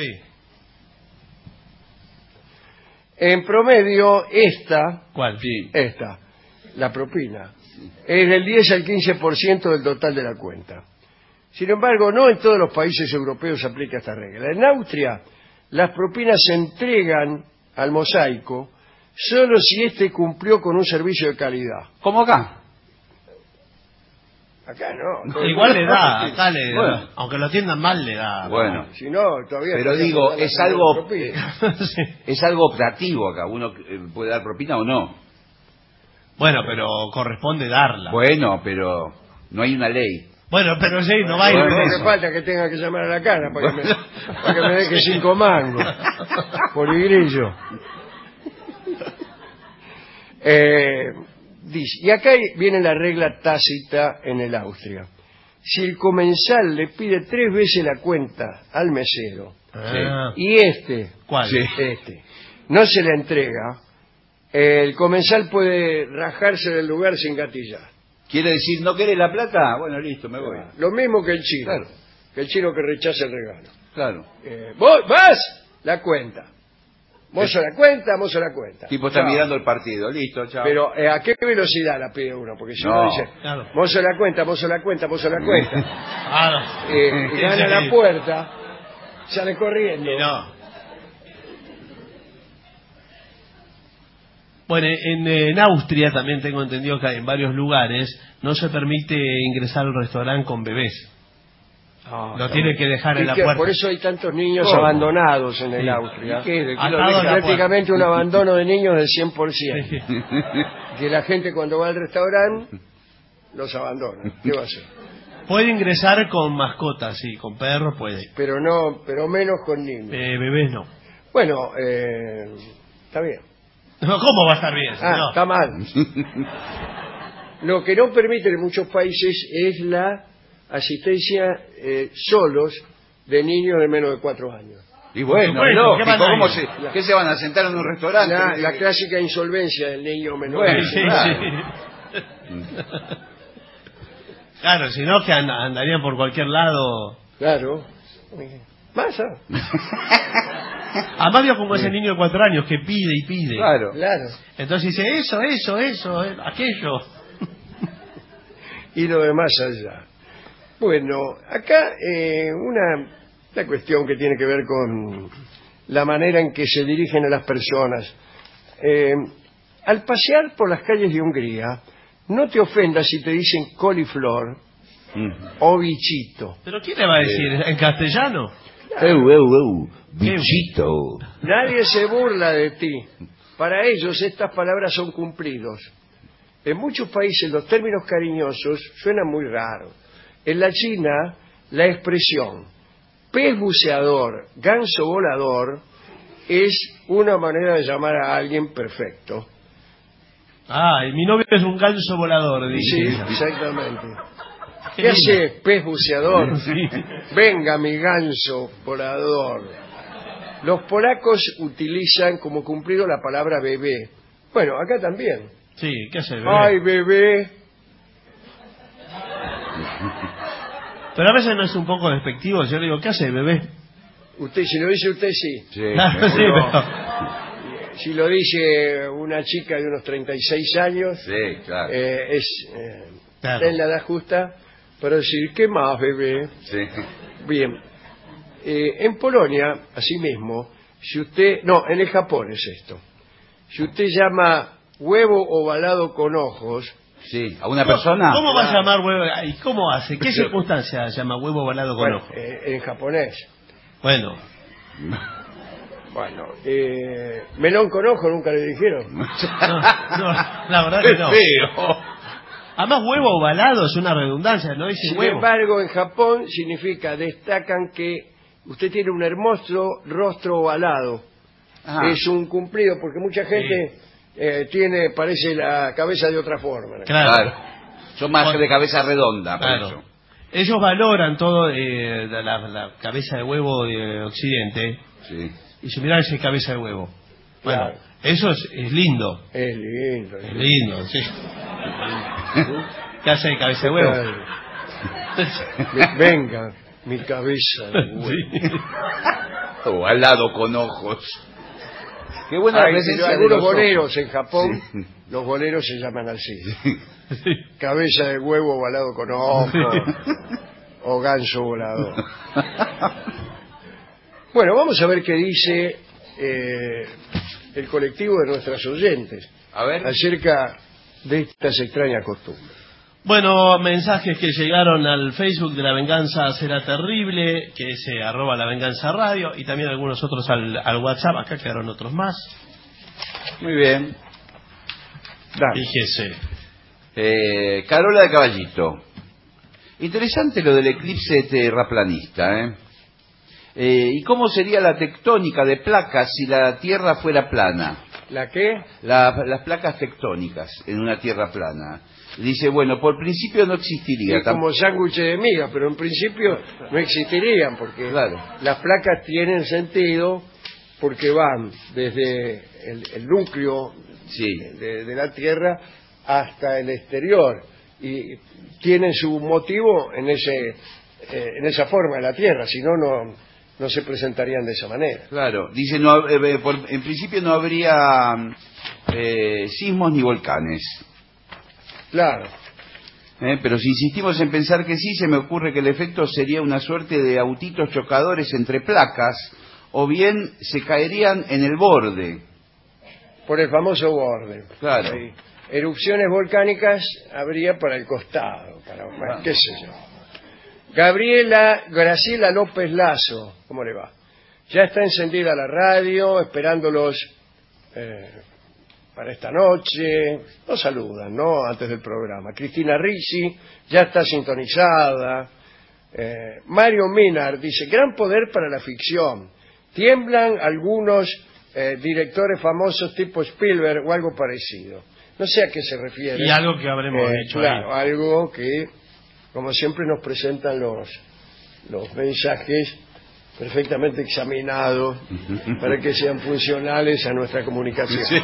En promedio, ¿Cuál? la propina, es del 10 al 15% del total de la cuenta. Sin embargo, no en todos los países europeos se aplica esta regla. En Austria, las propinas se entregan al mosaico solo si éste cumplió con un servicio de calidad. ¿Cómo acá? Acá no. Igual le da, acá le da. Bueno. Aunque lo atiendan mal, le da. Bueno. Si no, todavía... Pero digo, es algo Sí. es algo optativo acá. Uno puede dar propina o no. Bueno, pero corresponde darla. Bueno, pero no hay una ley. Bueno, pero sí, no va a ir Bueno, con lo que eso. falta es que tenga que llamar a la cara para que me deje 5 mangos. Poligrillo. Dice, y acá viene la regla tácita en el Austria. Si el comensal le pide 3 veces la cuenta al mesero y ¿Cuál? no se la entrega, el comensal puede rajarse del lugar sin gatillar. ¿Quiere decir, no querés la plata? Bueno, listo, me voy. Lo mismo que el chino. Claro. Que el chino que rechaza el regalo. Claro. ¿Vos vas? La cuenta. Mozo la cuenta. El tipo está Chao. mirando el partido. Listo, chao. Pero ¿a qué velocidad la pide uno? Porque si no, No. dice, Claro. mozo la cuenta. Y gana Sí. la puerta, sale corriendo. Y no. Bueno, en Austria también tengo entendido que en varios lugares no se permite ingresar al restaurante con bebés. Lo tiene que dejar en la puerta. Por eso hay tantos niños ¿Cómo? abandonados en el Austria. Atado a la Prácticamente un abandono de niños del 100%. Sí. Que la gente cuando va al restaurante los abandona. ¿Qué va a hacer? Puede ingresar con mascotas, sí, con perros puede. Pero menos con niños. Bebés no. Bueno, está bien. ¿Cómo va a estar bien, señor? Está mal. Lo que no permiten en muchos países es la asistencia solos de niños de menos de 4 años. Y bueno, supuesto, lógico, ¿qué ¿cómo pasa se, ¿qué se van a sentar en un restaurante? La clásica insolvencia del niño menor. Bueno, Sí, claro. sí. Claro, si no que andarían por cualquier lado. Claro. Pasa. Además vio como ese niño de 4 años que pide y pide. Claro. Claro. Entonces dice eso, aquello. Y lo demás allá. Bueno, acá una cuestión que tiene que ver con la manera en que se dirigen a las personas. Al pasear por las calles de Hungría, No te ofendas si te dicen coliflor o bichito. ¿Pero quién le va a decir? ¿En castellano? Bichito. Nadie se burla de ti. Para ellos estas palabras son cumplidos. En muchos países los términos cariñosos suenan muy raros. En la China, la expresión pez buceador, ganso volador es una manera de llamar a alguien perfecto. Ah, y mi novio es un ganso volador, dice. Sí, exactamente. ¿Qué hace, pez buceador? Sí. Venga, mi ganso volador. Los polacos utilizan como cumplido la palabra bebé. Bueno, acá también. Sí, ¿qué hace, bebé? Ay, bebé. Pero a veces no es un poco despectivo. Yo le digo, ¿qué hace, bebé? Usted, si lo dice usted, sí. Claro, sí, pero... Si lo dice una chica de unos 36 años, Sí, claro. Claro. está en la edad justa para decir, ¿qué más, bebé? Sí. Bien. En Polonia, asimismo, si usted... No, en el Japón es esto. Si usted llama huevo ovalado con ojos... Sí, a una persona. ¿Cómo va a llamar huevo? ¿Y cómo hace? ¿Qué circunstancia llama huevo ovalado con Bueno, ojo? en japonés. Bueno, Bueno, melón con ojo nunca le dijeron. no, la verdad que no. Feo. Además, huevo ovalado es una redundancia, no dice Sin huevo. embargo, en Japón significa, destacan que usted tiene un hermoso rostro ovalado. Ah. Es un cumplido, porque mucha gente parece la cabeza de otra forma. Claro. Son más de cabeza redonda, por Claro. eso. Ellos valoran todo la cabeza de huevo de Occidente. Sí. Y si mirá ese cabeza de huevo. Bueno, Claro. eso es lindo. Es lindo. Es lindo, sí. ¿Qué hace de cabeza de huevo? Venga, mi cabeza de huevo. Sí. O al lado con ojos. Qué buena Ay, presencia pero de algunos los ojos. boleros en Japón, Sí. los boleros se llaman así. Sí. Cabeza de huevo ovalado con ojo, o ganso volador. Bueno, vamos a ver qué dice el colectivo de nuestras oyentes A ver. acerca de estas extrañas costumbres. Bueno, mensajes que llegaron al Facebook de La Venganza Será Terrible, que es @La Venganza Radio, y también algunos otros al WhatsApp. Acá quedaron otros más. Muy bien. Dale. Fíjese. Carola de Caballito. Interesante lo del eclipse terraplanista, ¿eh? ¿Y cómo sería la tectónica de placas si la Tierra fuera plana? ¿La qué? Las placas tectónicas en una Tierra plana. Dice, bueno, por principio no existiría. Es como sándwiches de miga, pero en principio no existirían, porque Claro. las placas tienen sentido porque van desde el núcleo Sí. de la Tierra hasta el exterior y tienen su motivo en esa forma de la Tierra, si no, no se presentarían de esa manera. Claro. Dice, no, en principio no habría sismos ni volcanes. Claro. Pero si insistimos en pensar que sí, se me ocurre que el efecto sería una suerte de autitos chocadores entre placas, o bien se caerían en el borde. Por el famoso borde. Claro. Sí. Erupciones volcánicas habría para el costado, bueno, qué sé yo. Graciela López Lazo, ¿cómo le va? Ya está encendida la radio, esperándolos para esta noche. Nos saludan, ¿no? Antes del programa. Cristina Ricci ya está sintonizada. Mario Minar dice, gran poder para la ficción. Tiemblan algunos directores famosos tipo Spielberg o algo parecido. No sé a qué se refiere. Y algo que habremos dicho claro, ahí. algo que, como siempre, nos presentan los mensajes perfectamente examinados para que sean funcionales a nuestra comunicación. Sí.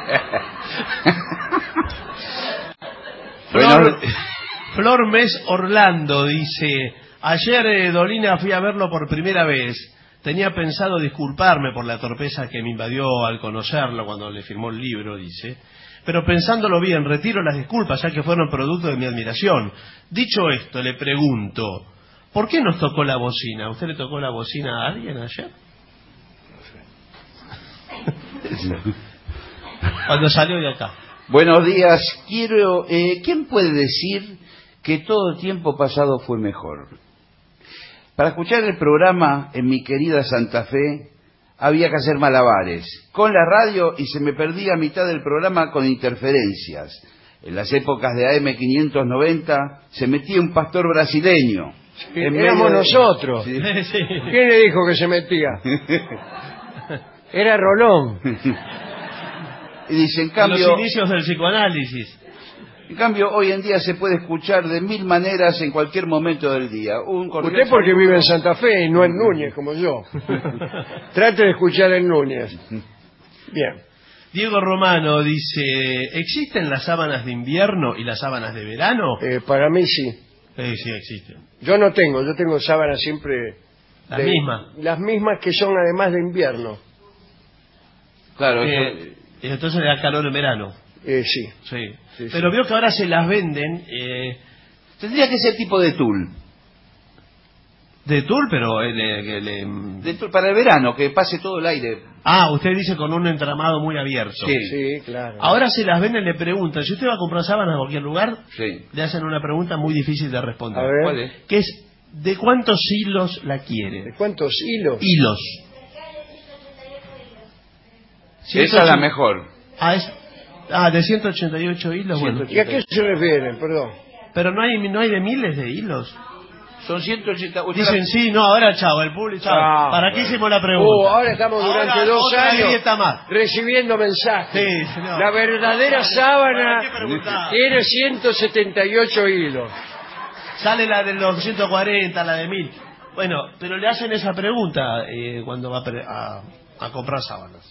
Flor Mes Orlando dice, ayer Dolina fui a verlo por primera vez. Tenía pensado disculparme por la torpeza que me invadió al conocerlo cuando le firmó el libro, dice. Pero pensándolo bien, retiro las disculpas ya que fueron producto de mi admiración. Dicho esto, le pregunto, ¿por qué nos tocó la bocina? ¿Usted le tocó la bocina a alguien ayer? Cuando salió de acá. Buenos días. ¿Quién puede decir que todo tiempo pasado fue mejor? Para escuchar el programa en mi querida Santa Fe había que hacer malabares con la radio y se me perdía mitad del programa con interferencias. En las épocas de AM590 se metía un pastor brasileño. Sí, éramos nosotros. Sí. Sí. ¿Quién le dijo que se metía? Era Rolón. Y dice, en Los cambio, inicios del psicoanálisis. hoy en día se puede escuchar de 1000 maneras en cualquier momento del día. Usted porque vive en Santa Fe y no en Núñez, como yo. Trate de escuchar en Núñez. Bien. Diego Romano dice, ¿existen las sábanas de invierno y las sábanas de verano? Para mí sí. Sí, existen. Yo tengo sábanas siempre... Las mismas. Las mismas que son además de invierno. Claro, Entonces le da calor en verano. Sí. Sí. Pero veo que ahora se las venden... tendría que ser tipo de tul. de tul, pero... De tul para el verano, que pase todo el aire. Ah, usted dice con un entramado muy abierto. Sí, claro. Ahora se las venden, le preguntan, si usted va a comprar sábanas a cualquier lugar, Sí. le hacen una pregunta muy difícil de responder. A ver. ¿Cuál es? Que es, ¿de cuántos hilos la quiere? ¿De cuántos hilos? Hilos. Esa es la mejor. De 188 hilos, bueno. ¿Y a qué se refieren? Perdón. Pero no hay de miles de hilos. Son 180... Dicen sí, no, ahora chao, el público, chao. Ah, ¿Para qué bueno. hicimos la pregunta? Ahora estamos durante Ahora, 2 otra años grieta más. recibiendo mensajes. Sí, señor. La verdadera ¿Para qué sábana preguntar? tiene 178 hilos. Sale la de los 140, la de 1000. Bueno, pero le hacen esa pregunta cuando va a comprar sábanas.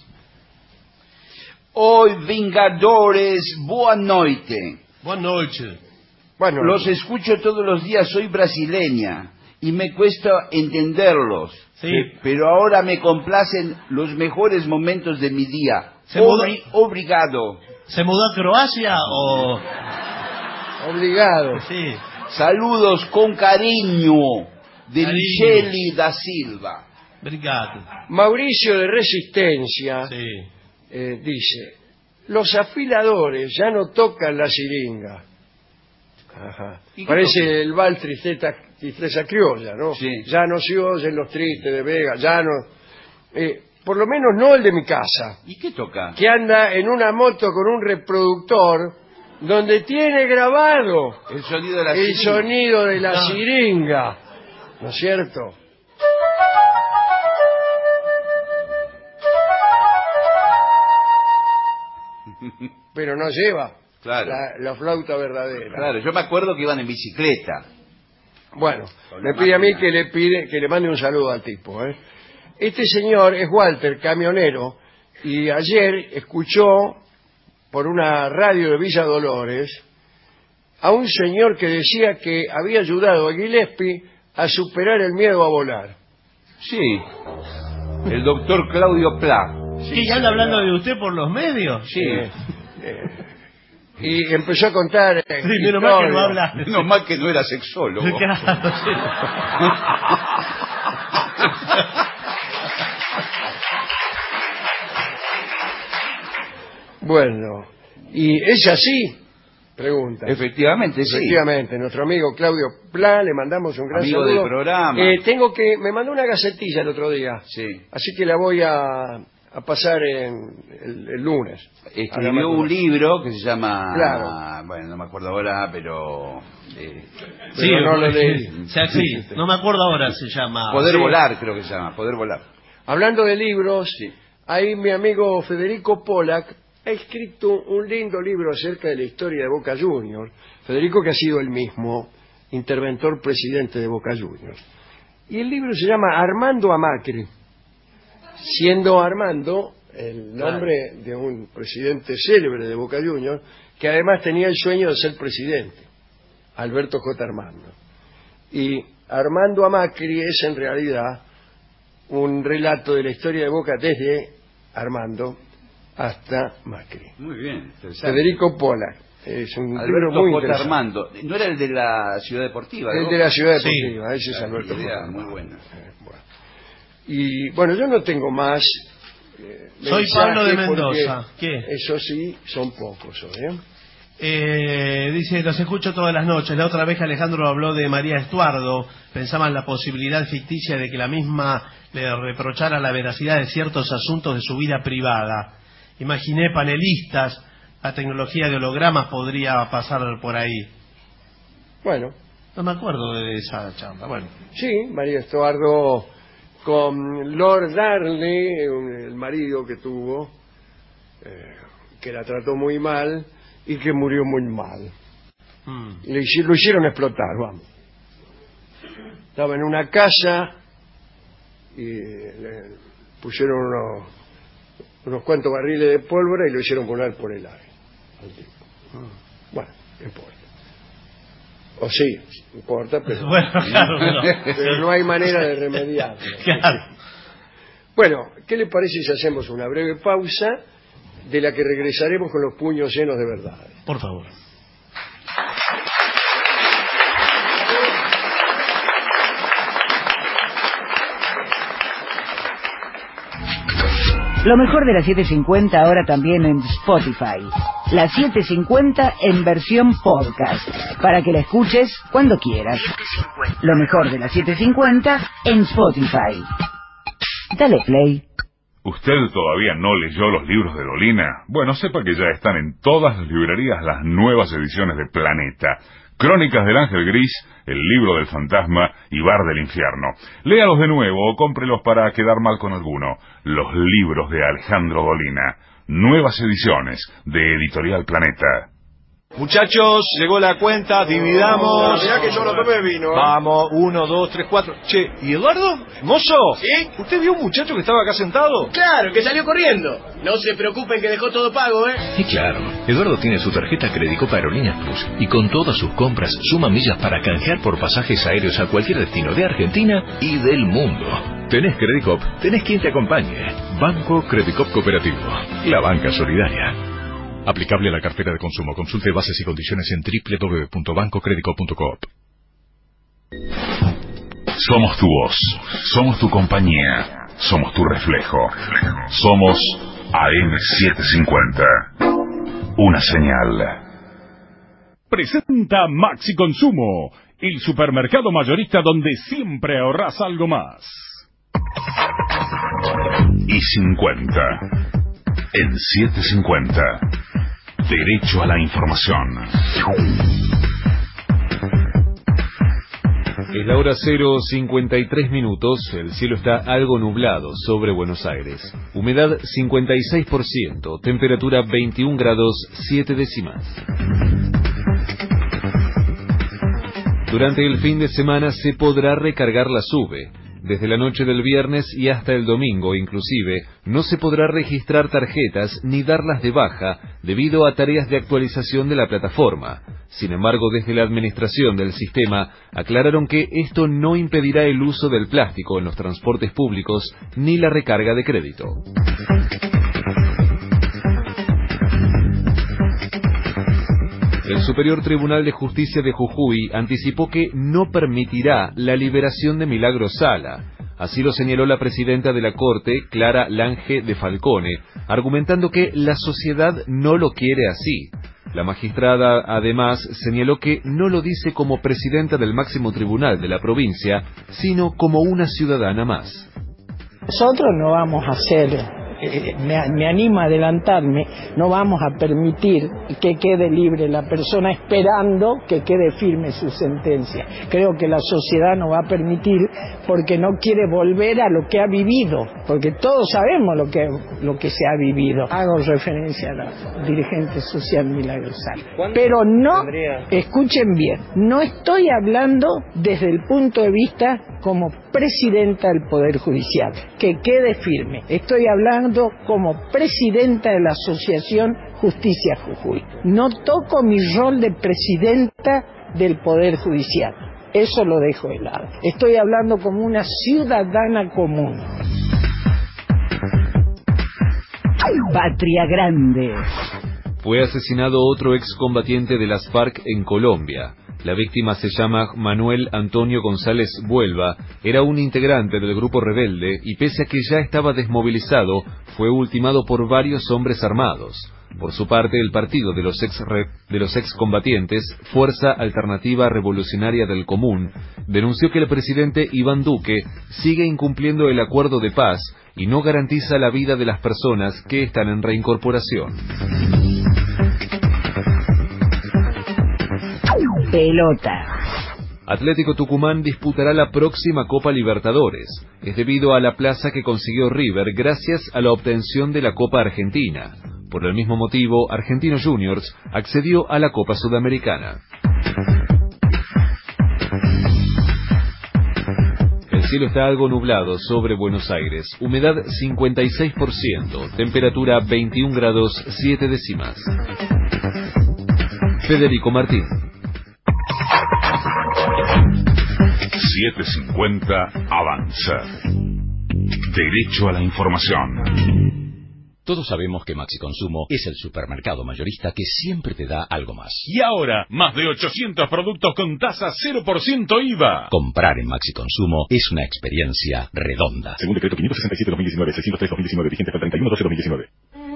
Hoy, Vingadores, boa noite. Buenas noches. Bueno, Los escucho todos los días, soy brasileña y me cuesta entenderlos. Sí. Pero ahora me complacen los mejores momentos de mi día. Obrigado. ¿Se mudó a Croacia o...? obligado. Sí. Saludos con cariño de Cariño. Micheli da Silva. Obrigado. Mauricio de Resistencia Sí. dice, los afiladores ya no tocan la siringa. Ajá. ¿Y qué Parece toca? el vals tristeza criolla, ¿no? Sí. Ya no se oyen los tristes de Vega, ya no... por lo menos no el de mi casa, ¿Y qué toca? que anda en una moto con un reproductor donde tiene grabado El sonido de la el siringa. sonido de la Ah. siringa, ¿no es cierto? Pero no lleva Claro. la flauta verdadera. Claro, yo me acuerdo que iban en bicicleta. Bueno, Con me la pide a mí máquina. que le mande un saludo al tipo. Este señor es Walter, camionero, y ayer escuchó por una radio de Villa Dolores a un señor que decía que había ayudado a Gillespie a superar el miedo a volar. Sí. El doctor Claudio Pla. ¿Qué, ya anda hablando de usted por los medios? Sí. Y empezó a contar... Sí, menos mal que no habla. Menos mal que no era sexólogo. Claro, sí. Bueno, ¿y es así? Pregunta. Efectivamente, sí. Efectivamente, nuestro amigo Claudio Pla, le mandamos un gran Amigo saludo. del programa. Me mandó una gacetilla el otro día, Sí. así que la voy a pasar el lunes. Escribió un libro que se llama... Claro. Bueno, no me acuerdo ahora, pero... Sí, Pero no lo porque- leí. o sea, sí, no me acuerdo ahora, se llama... Poder sí. volar, creo que se llama. Poder volar. Hablando de libros, Sí. ahí mi amigo Federico Pollack ha escrito un lindo libro acerca de la historia de Boca Juniors. Federico, que ha sido el mismo interventor presidente de Boca Juniors. Y el libro se llama Armando a Macri, siendo Armando el nombre de un presidente célebre de Boca Juniors, que además tenía el sueño de ser presidente, Alberto J. Armando. Y Armando a Macri es en realidad un relato de la historia de Boca desde Armando hasta Macri. Muy bien, interesante. Federico Pollack. Es un libro Alberto muy J. interesante. Armando. ¿No era el de la Ciudad Deportiva? El ¿no? de la Ciudad Sí. Deportiva, ese es Claro, Alberto idea J. muy Armando. buena. Bueno. Y bueno, yo no tengo más Soy Pablo de Mendoza. ¿Qué? Eso sí, son pocos hoy, dice, los escucho todas las noches. La otra vez que Alejandro habló de María Estuardo, pensaba en la posibilidad ficticia de que la misma le reprochara la veracidad de ciertos asuntos de su vida privada. Imaginé panelistas, la tecnología de hologramas podría pasar por ahí. Bueno. No me acuerdo de esa charla. Bueno. Sí, María Estuardo con Lord Darley, el marido que tuvo, que la trató muy mal y que murió muy mal. Lo hicieron explotar, vamos. Estaba en una casa y le pusieron unos cuantos barriles de pólvora y lo hicieron volar por el aire al tipo. Bueno, no importa. O sí, importa, pero, bueno, claro, pero no hay manera de remediarlo. Claro. Bueno, ¿qué le parece si hacemos una breve pausa de la que regresaremos con los puños llenos de verdad? Por favor. Lo mejor de la 750 ahora también en Spotify. La 750 en versión podcast, para que la escuches cuando quieras. Lo mejor de la 750 en Spotify. Dale play. ¿Usted todavía no leyó los libros de Dolina? Bueno, sepa que ya están en todas las librerías las nuevas ediciones de Planeta. Crónicas del Ángel Gris, El Libro del Fantasma y Bar del Infierno. Léalos de nuevo o cómprelos para quedar mal con alguno. Los libros de Alejandro Dolina. Nuevas ediciones de Editorial Planeta. Muchachos, llegó la cuenta, dividamos. Mirá que yo no tomé vino. Vamos, 1, 2, 3, 4. Che, ¿y Eduardo? ¿Mozo? ¿Sí? ¿Usted vio un muchacho que estaba acá sentado? Claro, que salió corriendo. No se preocupen que dejó todo pago, ¿eh? Y claro, Eduardo tiene su tarjeta Credicop Aerolíneas Plus y con todas sus compras suma millas para canjear por pasajes aéreos a cualquier destino de Argentina y del mundo. Tenés Credicop, tenés quien te acompañe. Banco Credicop Cooperativo, la banca solidaria. Aplicable a la cartera de consumo. Consulte bases y condiciones en www.bancocredico.coop. Somos tu voz, somos tu compañía, somos tu reflejo. Somos AM750. Una señal. Presenta Maxi Consumo, el supermercado mayorista donde siempre ahorras algo más. Y 50. En 750. Derecho a la información. Es la hora 0:53. El cielo está algo nublado sobre Buenos Aires. Humedad 56%. Temperatura 21 grados 7 décimas. Durante el fin de semana se podrá recargar la SUBE. Desde la noche del viernes y hasta el domingo, inclusive, no se podrá registrar tarjetas ni darlas de baja debido a tareas de actualización de la plataforma. Sin embargo, desde la administración del sistema aclararon que esto no impedirá el uso del plástico en los transportes públicos ni la recarga de crédito. El Superior Tribunal de Justicia de Jujuy anticipó que no permitirá la liberación de Milagro Sala. Así lo señaló la presidenta de la Corte, Clara Lange de Falcone, argumentando que la sociedad no lo quiere así. La magistrada, además, señaló que no lo dice como presidenta del máximo tribunal de la provincia, sino como una ciudadana más. Nosotros no vamos a hacer... me anima a adelantarme, no vamos a permitir que quede libre la persona esperando que quede firme su sentencia. Creo que la sociedad no va a permitir porque no quiere volver a lo que ha vivido, porque todos sabemos lo que se ha vivido. Hago referencia a la dirigente social Milagro Sala. Pero no, escuchen bien, no estoy hablando desde el punto de vista como presidenta del Poder Judicial, que quede firme. Estoy hablando como presidenta de la Asociación Justicia Jujuy. No toco mi rol de presidenta del Poder Judicial. Eso lo dejo de lado. Estoy hablando como una ciudadana común. Patria Grande. Fue asesinado otro excombatiente de las FARC en Colombia. La víctima se llama Manuel Antonio González Vuelva, era un integrante del grupo rebelde y pese a que ya estaba desmovilizado, fue ultimado por varios hombres armados. Por su parte, el partido de los excombatientes, Fuerza Alternativa Revolucionaria del Común, denunció que el presidente Iván Duque sigue incumpliendo el acuerdo de paz y no garantiza la vida de las personas que están en reincorporación. Pelota. Atlético Tucumán disputará la próxima Copa Libertadores. Es debido a la plaza que consiguió River gracias a la obtención de la Copa Argentina. Por el mismo motivo, Argentinos Juniors accedió a la Copa Sudamericana. El cielo está algo nublado sobre Buenos Aires. Humedad 56%. Temperatura 21 grados 7 décimas. Federico Martín. 750 Avanza. Derecho a la información. Todos sabemos que Maxi Consumo es el supermercado mayorista que siempre te da algo más. Y ahora, más de 800 productos con tasa 0% IVA. Comprar en Maxi Consumo es una experiencia redonda. Según decreto 567-2019, 603-2019, vigente hasta el 31/12/2019.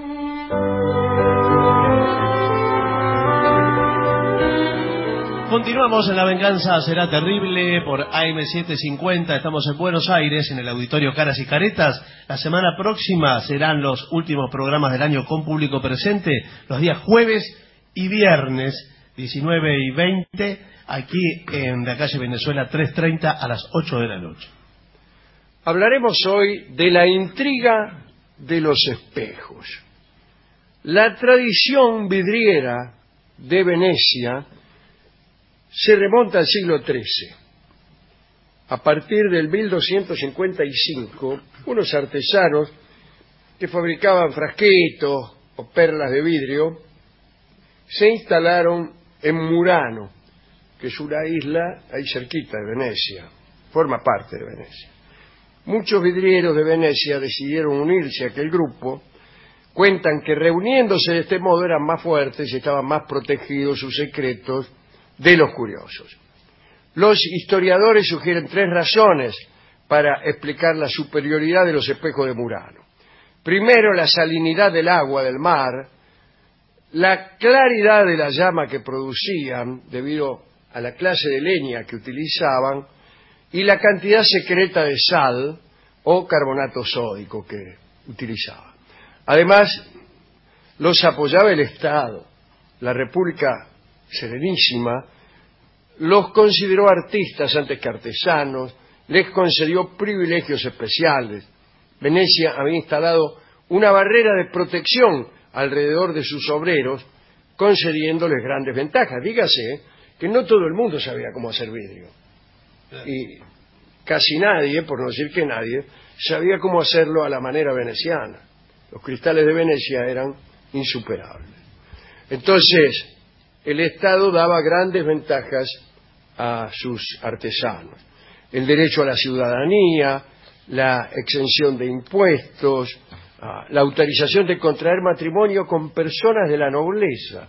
Continuamos en La Venganza Será Terrible por AM750. Estamos en Buenos Aires, en el Auditorio Caras y Caretas. La semana próxima serán los últimos programas del año con público presente, los días jueves y viernes, 19 y 20, aquí en la calle Venezuela 330 a las 8 de la noche. Hablaremos hoy de la intriga de los espejos. La tradición vidriera de Venecia se remonta al siglo XIII. A partir del 1255, unos artesanos que fabricaban frasquitos o perlas de vidrio se instalaron en Murano, que es una isla ahí cerquita de Venecia, forma parte de Venecia. Muchos vidrieros de Venecia decidieron unirse a aquel grupo. Cuentan que reuniéndose de este modo eran más fuertes y estaban más protegidos sus secretos de los curiosos. Los historiadores sugieren 3 razones para explicar la superioridad de los espejos de Murano. Primero, la salinidad del agua del mar, la claridad de la llama que producían debido a la clase de leña que utilizaban y la cantidad secreta de sal o carbonato sódico que utilizaban. Además, los apoyaba el Estado. La República Serenísima los consideró artistas antes que artesanos, les concedió privilegios especiales. Venecia había instalado una barrera de protección alrededor de sus obreros, concediéndoles grandes ventajas. Dígase que no todo el mundo sabía cómo hacer vidrio. Y casi nadie, por no decir que nadie, sabía cómo hacerlo a la manera veneciana. Los cristales de Venecia eran insuperables. Entonces, el Estado daba grandes ventajas a sus artesanos. El derecho a la ciudadanía, la exención de impuestos, la autorización de contraer matrimonio con personas de la nobleza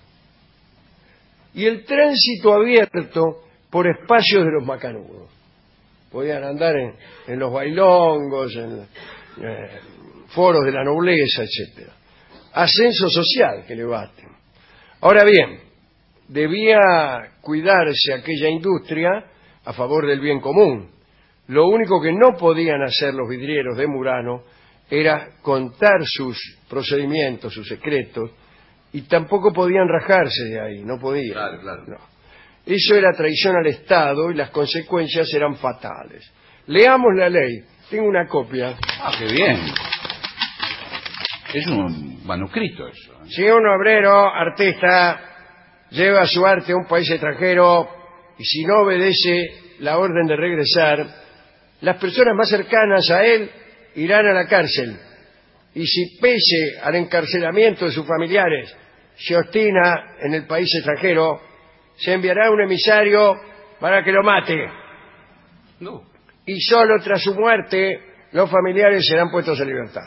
y el tránsito abierto por espacios de los macanudos. Podían andar en los bailongos, en foros de la nobleza, etc. Ascenso social que le baten. Ahora bien, debía cuidarse aquella industria a favor del bien común. Lo único que no podían hacer los vidrieros de Murano era contar sus procedimientos, sus secretos, y tampoco podían rajarse de ahí, no podían. Claro. No. Eso era traición al Estado y las consecuencias eran fatales. Leamos la ley. Tengo una copia. Ah, qué bien. Es un manuscrito eso. Si un obrero, artista, lleva su arte a un país extranjero y si no obedece la orden de regresar, las personas más cercanas a él irán a la cárcel. Y si pese al encarcelamiento de sus familiares se obstina en el país extranjero, se enviará un emisario para que lo mate. No. Y solo tras su muerte los familiares serán puestos en libertad.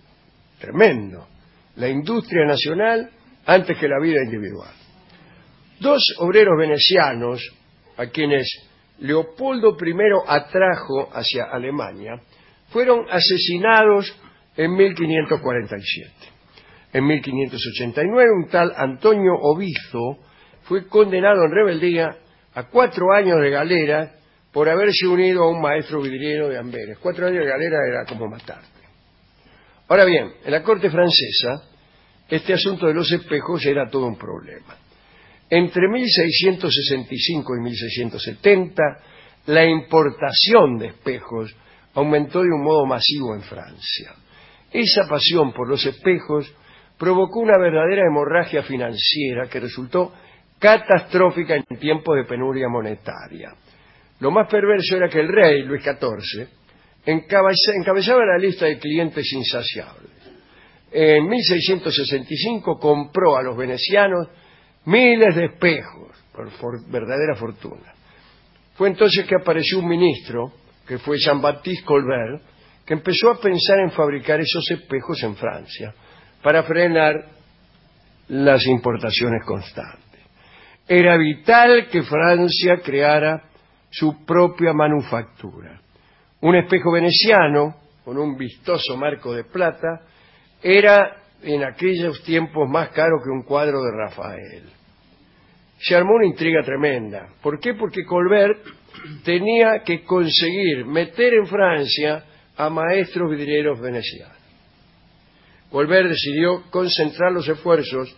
Tremendo. La industria nacional antes que la vida individual. 2 obreros venecianos, a quienes Leopoldo I atrajo hacia Alemania, fueron asesinados en 1547. En 1589, un tal Antonio Obizo fue condenado en rebeldía a 4 años de galera por haberse unido a un maestro vidriero de Amberes. 4 años de galera era como matarte. Ahora bien, en la corte francesa, este asunto de los espejos era todo un problema. Entre 1665 y 1670, la importación de espejos aumentó de un modo masivo en Francia. Esa pasión por los espejos provocó una verdadera hemorragia financiera que resultó catastrófica en tiempos de penuria monetaria. Lo más perverso era que el rey, Luis XIV, encabezaba la lista de clientes insaciables. En 1665 compró a los venecianos miles de espejos por verdadera fortuna. Fue entonces que apareció un ministro, que fue Jean-Baptiste Colbert, que empezó a pensar en fabricar esos espejos en Francia para frenar las importaciones constantes. Era vital que Francia creara su propia manufactura. Un espejo veneciano, con un vistoso marco de plata, era en aquellos tiempos más caro que un cuadro de Rafael. Se armó una intriga tremenda. ¿Por qué? Porque Colbert tenía que conseguir meter en Francia a maestros vidrieros venecianos. Colbert decidió concentrar los esfuerzos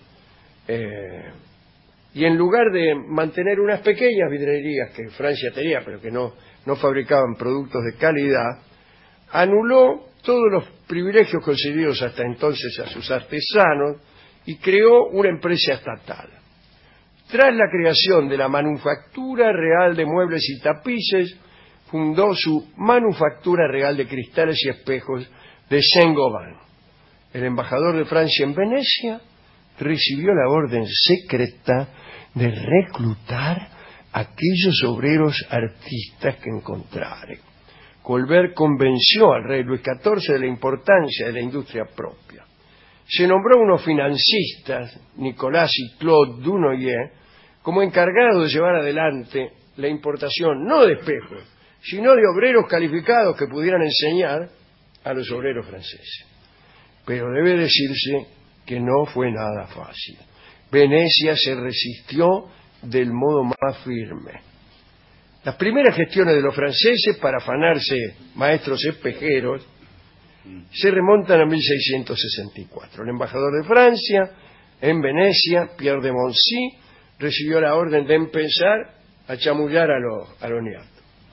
y en lugar de mantener unas pequeñas vidrerías que Francia tenía, pero que no fabricaban productos de calidad, anuló todos los privilegios concedidos hasta entonces a sus artesanos y creó una empresa estatal. Tras la creación de la Manufactura Real de Muebles y Tapices, fundó su Manufactura Real de Cristales y Espejos de Saint-Gobain. El embajador de Francia en Venecia recibió la orden secreta de reclutar a aquellos obreros artistas que encontrare. Colbert convenció al rey Luis XIV de la importancia de la industria propia. Se nombró a unos financistas, Nicolas y Claude Dunoyer, como encargados de llevar adelante la importación no de espejos, sino de obreros calificados que pudieran enseñar a los obreros franceses. Pero debe decirse que no fue nada fácil. Venecia se resistió del modo más firme. Las primeras gestiones de los franceses para afanarse maestros espejeros se remontan a 1664. El embajador de Francia en Venecia, Pierre de Moncy, recibió la orden de empezar a chamullar a los niatos.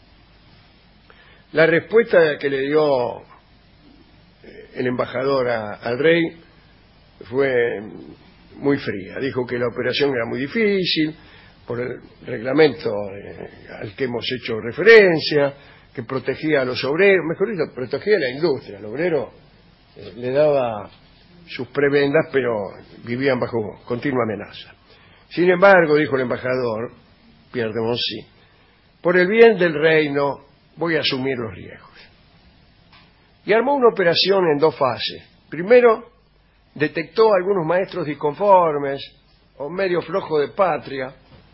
La respuesta que le dio el embajador al rey fue muy fría. Dijo que la operación era muy difícil por el reglamento al que hemos hecho referencia, que protegía a los obreros, mejor dicho, protegía a la industria. El obrero le daba sus prebendas, pero vivían bajo continua amenaza. Sin embargo, dijo el embajador, Pierre de Moncy, por el bien del reino voy a asumir los riesgos. Y armó una operación en 2 fases. Primero, detectó a algunos maestros disconformes o medio flojos de patria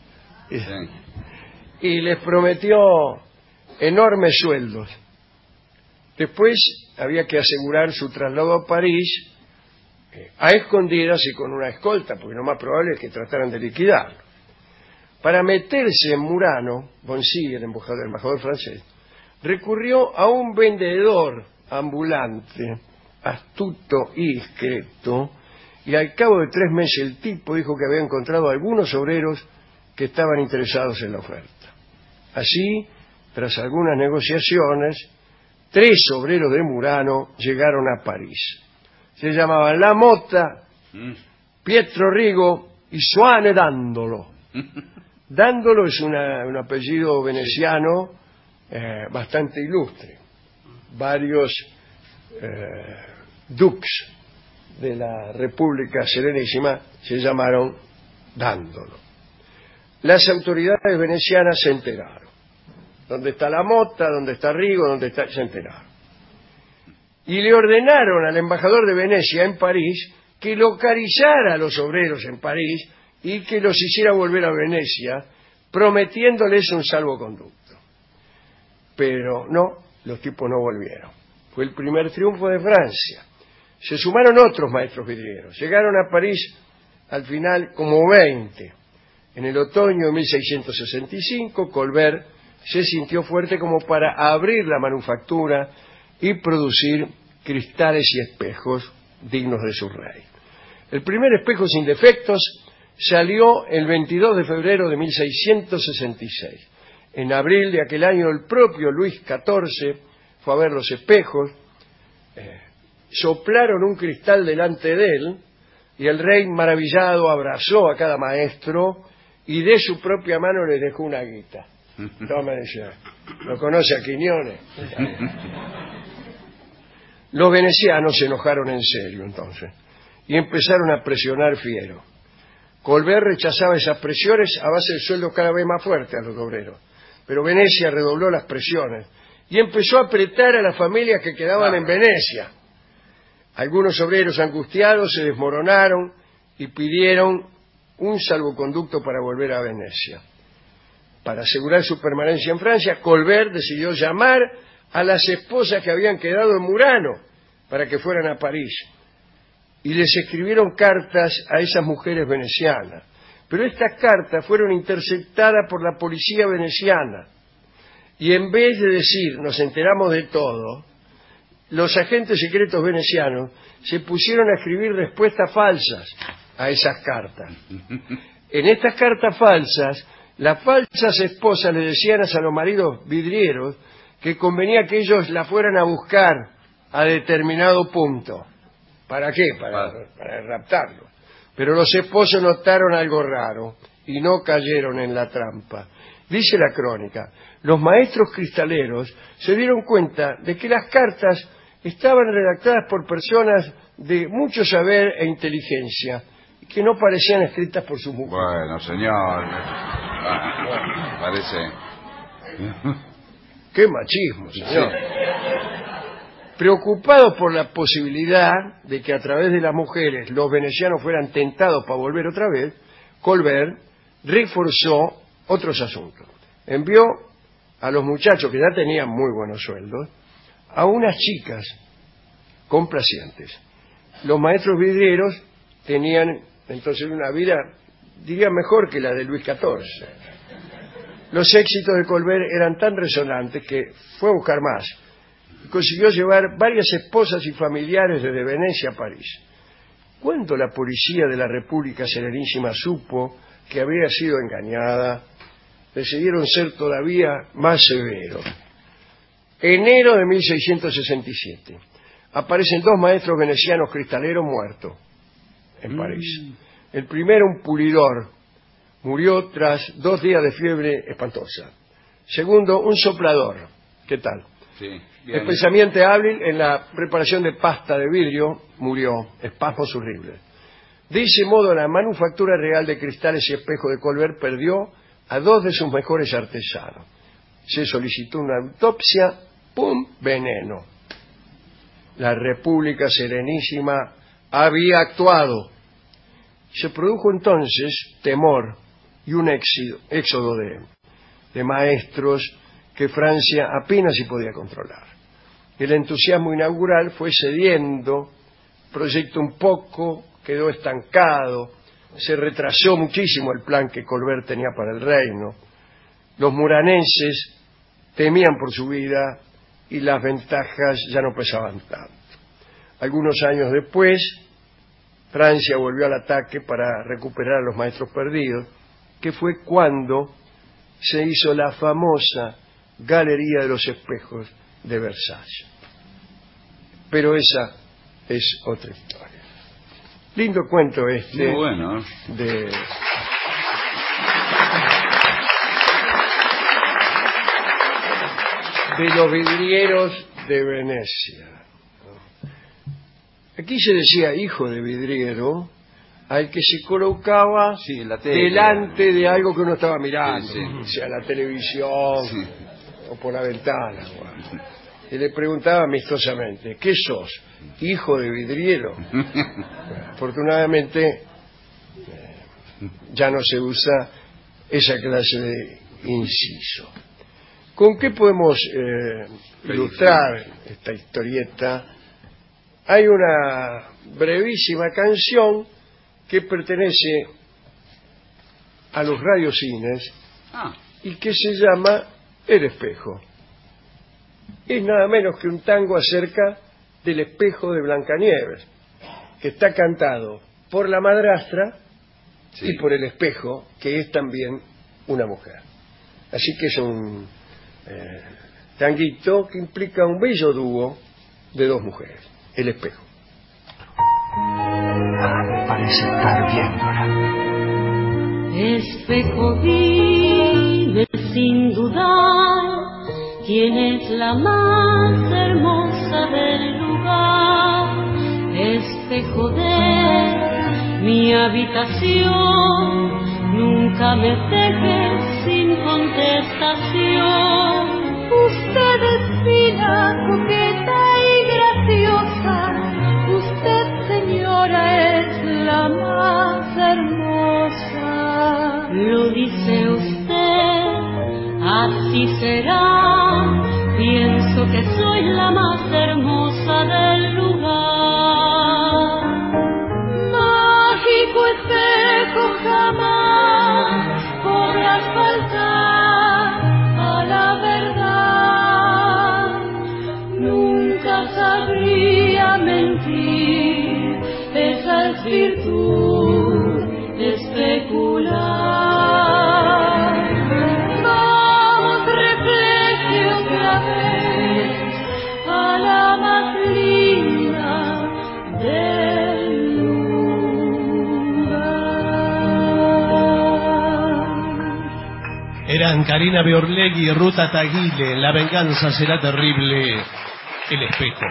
y les prometió enormes sueldos. Después había que asegurar su traslado a París a escondidas y con una escolta, porque lo más probable es que trataran de liquidarlo. Para meterse en Murano, Boncy, el embajador francés, recurrió a un vendedor ambulante, astuto y discreto, y al cabo de 3 meses el tipo dijo que había encontrado a algunos obreros que estaban interesados en la oferta. Así, tras algunas negociaciones, 3 obreros de Murano llegaron a París. Se llamaban Lamotta, Pietro Rigo y Suane Dandolo. Dandolo es un apellido veneciano bastante ilustre. Varios dux de la República Serenísima se llamaron Dandolo. Las autoridades venecianas se enteraron. ¿Dónde está Lamotta? ¿Dónde está Rigo? ¿Dónde está? Se enteraron. Y le ordenaron al embajador de Venecia en París que localizara a los obreros en París y que los hiciera volver a Venecia, prometiéndoles un salvoconducto. Pero no, los tipos no volvieron. Fue el primer triunfo de Francia. Se sumaron otros maestros vidrieros. Llegaron a París al final como 20. En el otoño de 1665, Colbert se sintió fuerte como para abrir la manufactura y producir cristales y espejos dignos de su rey. El primer espejo sin defectos salió el 22 de febrero de 1666. En abril de aquel año el propio Luis XIV fue a ver los espejos, soplaron un cristal delante de él y el rey maravillado abrazó a cada maestro y de su propia mano les dejó una guita. Toma, decía, ¿lo conoce a Quiñones? Los venecianos se enojaron en serio entonces y empezaron a presionar fiero. Colbert rechazaba esas presiones a base de sueldos cada vez más fuertes a los obreros, pero Venecia redobló las presiones y empezó a apretar a las familias que quedaban en Venecia. Algunos obreros angustiados se desmoronaron y pidieron un salvoconducto para volver a Venecia. Para asegurar su permanencia en Francia, Colbert decidió llamar a las esposas que habían quedado en Murano para que fueran a París. Y les escribieron cartas a esas mujeres venecianas. Pero estas cartas fueron interceptadas por la policía veneciana. Y en vez de decir, nos enteramos de todo, los agentes secretos venecianos se pusieron a escribir respuestas falsas a esas cartas. En estas cartas falsas, las falsas esposas le decían a los maridos vidrieros que convenía que ellos la fueran a buscar a determinado punto. ¿Para qué? Para raptarlo. Pero los esposos notaron algo raro y no cayeron en la trampa. Dice la crónica, los maestros cristaleros se dieron cuenta de que las cartas estaban redactadas por personas de mucho saber e inteligencia, que no parecían escritas por sus mujeres. Bueno, señor. Parece... ¡Qué machismo, señor! Sí. Preocupados por la posibilidad de que a través de las mujeres los venecianos fueran tentados para volver otra vez, Colbert reforzó otros asuntos. Envió a los muchachos, que ya tenían muy buenos sueldos, a unas chicas complacientes. Los maestros vidrieros tenían entonces una vida, diría, mejor que la de Luis XIV. Los éxitos de Colbert eran tan resonantes que fue a buscar más. Consiguió llevar varias esposas y familiares desde Venecia a París. Cuando la policía de la República Serenísima supo que había sido engañada, decidieron ser todavía más severos. Enero de 1667. Aparecen dos maestros venecianos cristaleros muertos en París. El primero, un pulidor, murió tras 2 días de fiebre espantosa. Segundo, un soplador. ¿Qué tal? Sí, bien. Especialmente hábil en la preparación de pasta de vidrio, murió. Espasmos horribles. De ese modo, la manufactura real de cristales y espejos de Colbert perdió a 2 de sus mejores artesanos. Se solicitó una autopsia, ¡pum!, veneno. La República Serenísima había actuado. Se produjo entonces temor y un éxodo de maestros que Francia apenas si podía controlar. El entusiasmo inaugural fue cediendo, el proyecto un poco quedó estancado, se retrasó muchísimo el plan que Colbert tenía para el reino. Los muranenses temían por su vida y las ventajas ya no pesaban tanto. Algunos años después, Francia volvió al ataque para recuperar a los maestros perdidos, que fue cuando se hizo la famosa Galería de los Espejos de Versalles. Pero esa es otra historia. Lindo cuento este. Muy bueno. De los vidrieros de Venecia. Aquí se decía hijo de vidriero al que se colocaba delante de algo que uno estaba mirando, o sea, la televisión o por la ventana. Y le preguntaba amistosamente, ¿qué sos? ¿Hijo de vidriero? Afortunadamente ya no se usa esa clase de inciso. ¿Con qué podemos ilustrar esta historieta? Hay una brevísima canción que pertenece a los radiocines y que se llama El espejo. Es nada menos que un tango acerca del espejo de Blancanieves, que está cantado por la madrastra y por el espejo, que es también una mujer. Así que es un tanguito que implica un bello dúo de dos mujeres, el espejo. Parece estar viéndola. Espejo, dime sin dudar, ¿quién es la más hermosa del lugar? Espejo de mi habitación, nunca me dejes sin contestación. Usted es fina, coqueta y graciosa, usted, señora, es la más hermosa. Lo dice usted, así será, pienso que soy la más hermosa del lugar. Mágico espejo, jamás podrás faltar a la verdad. Nunca sabría mentir, esa es virtud de especular. Vamos, refleje otra vez a la más linda del lugar. Eran Karina Beorlegui y Ruta Taguile. La venganza será terrible. El espejo.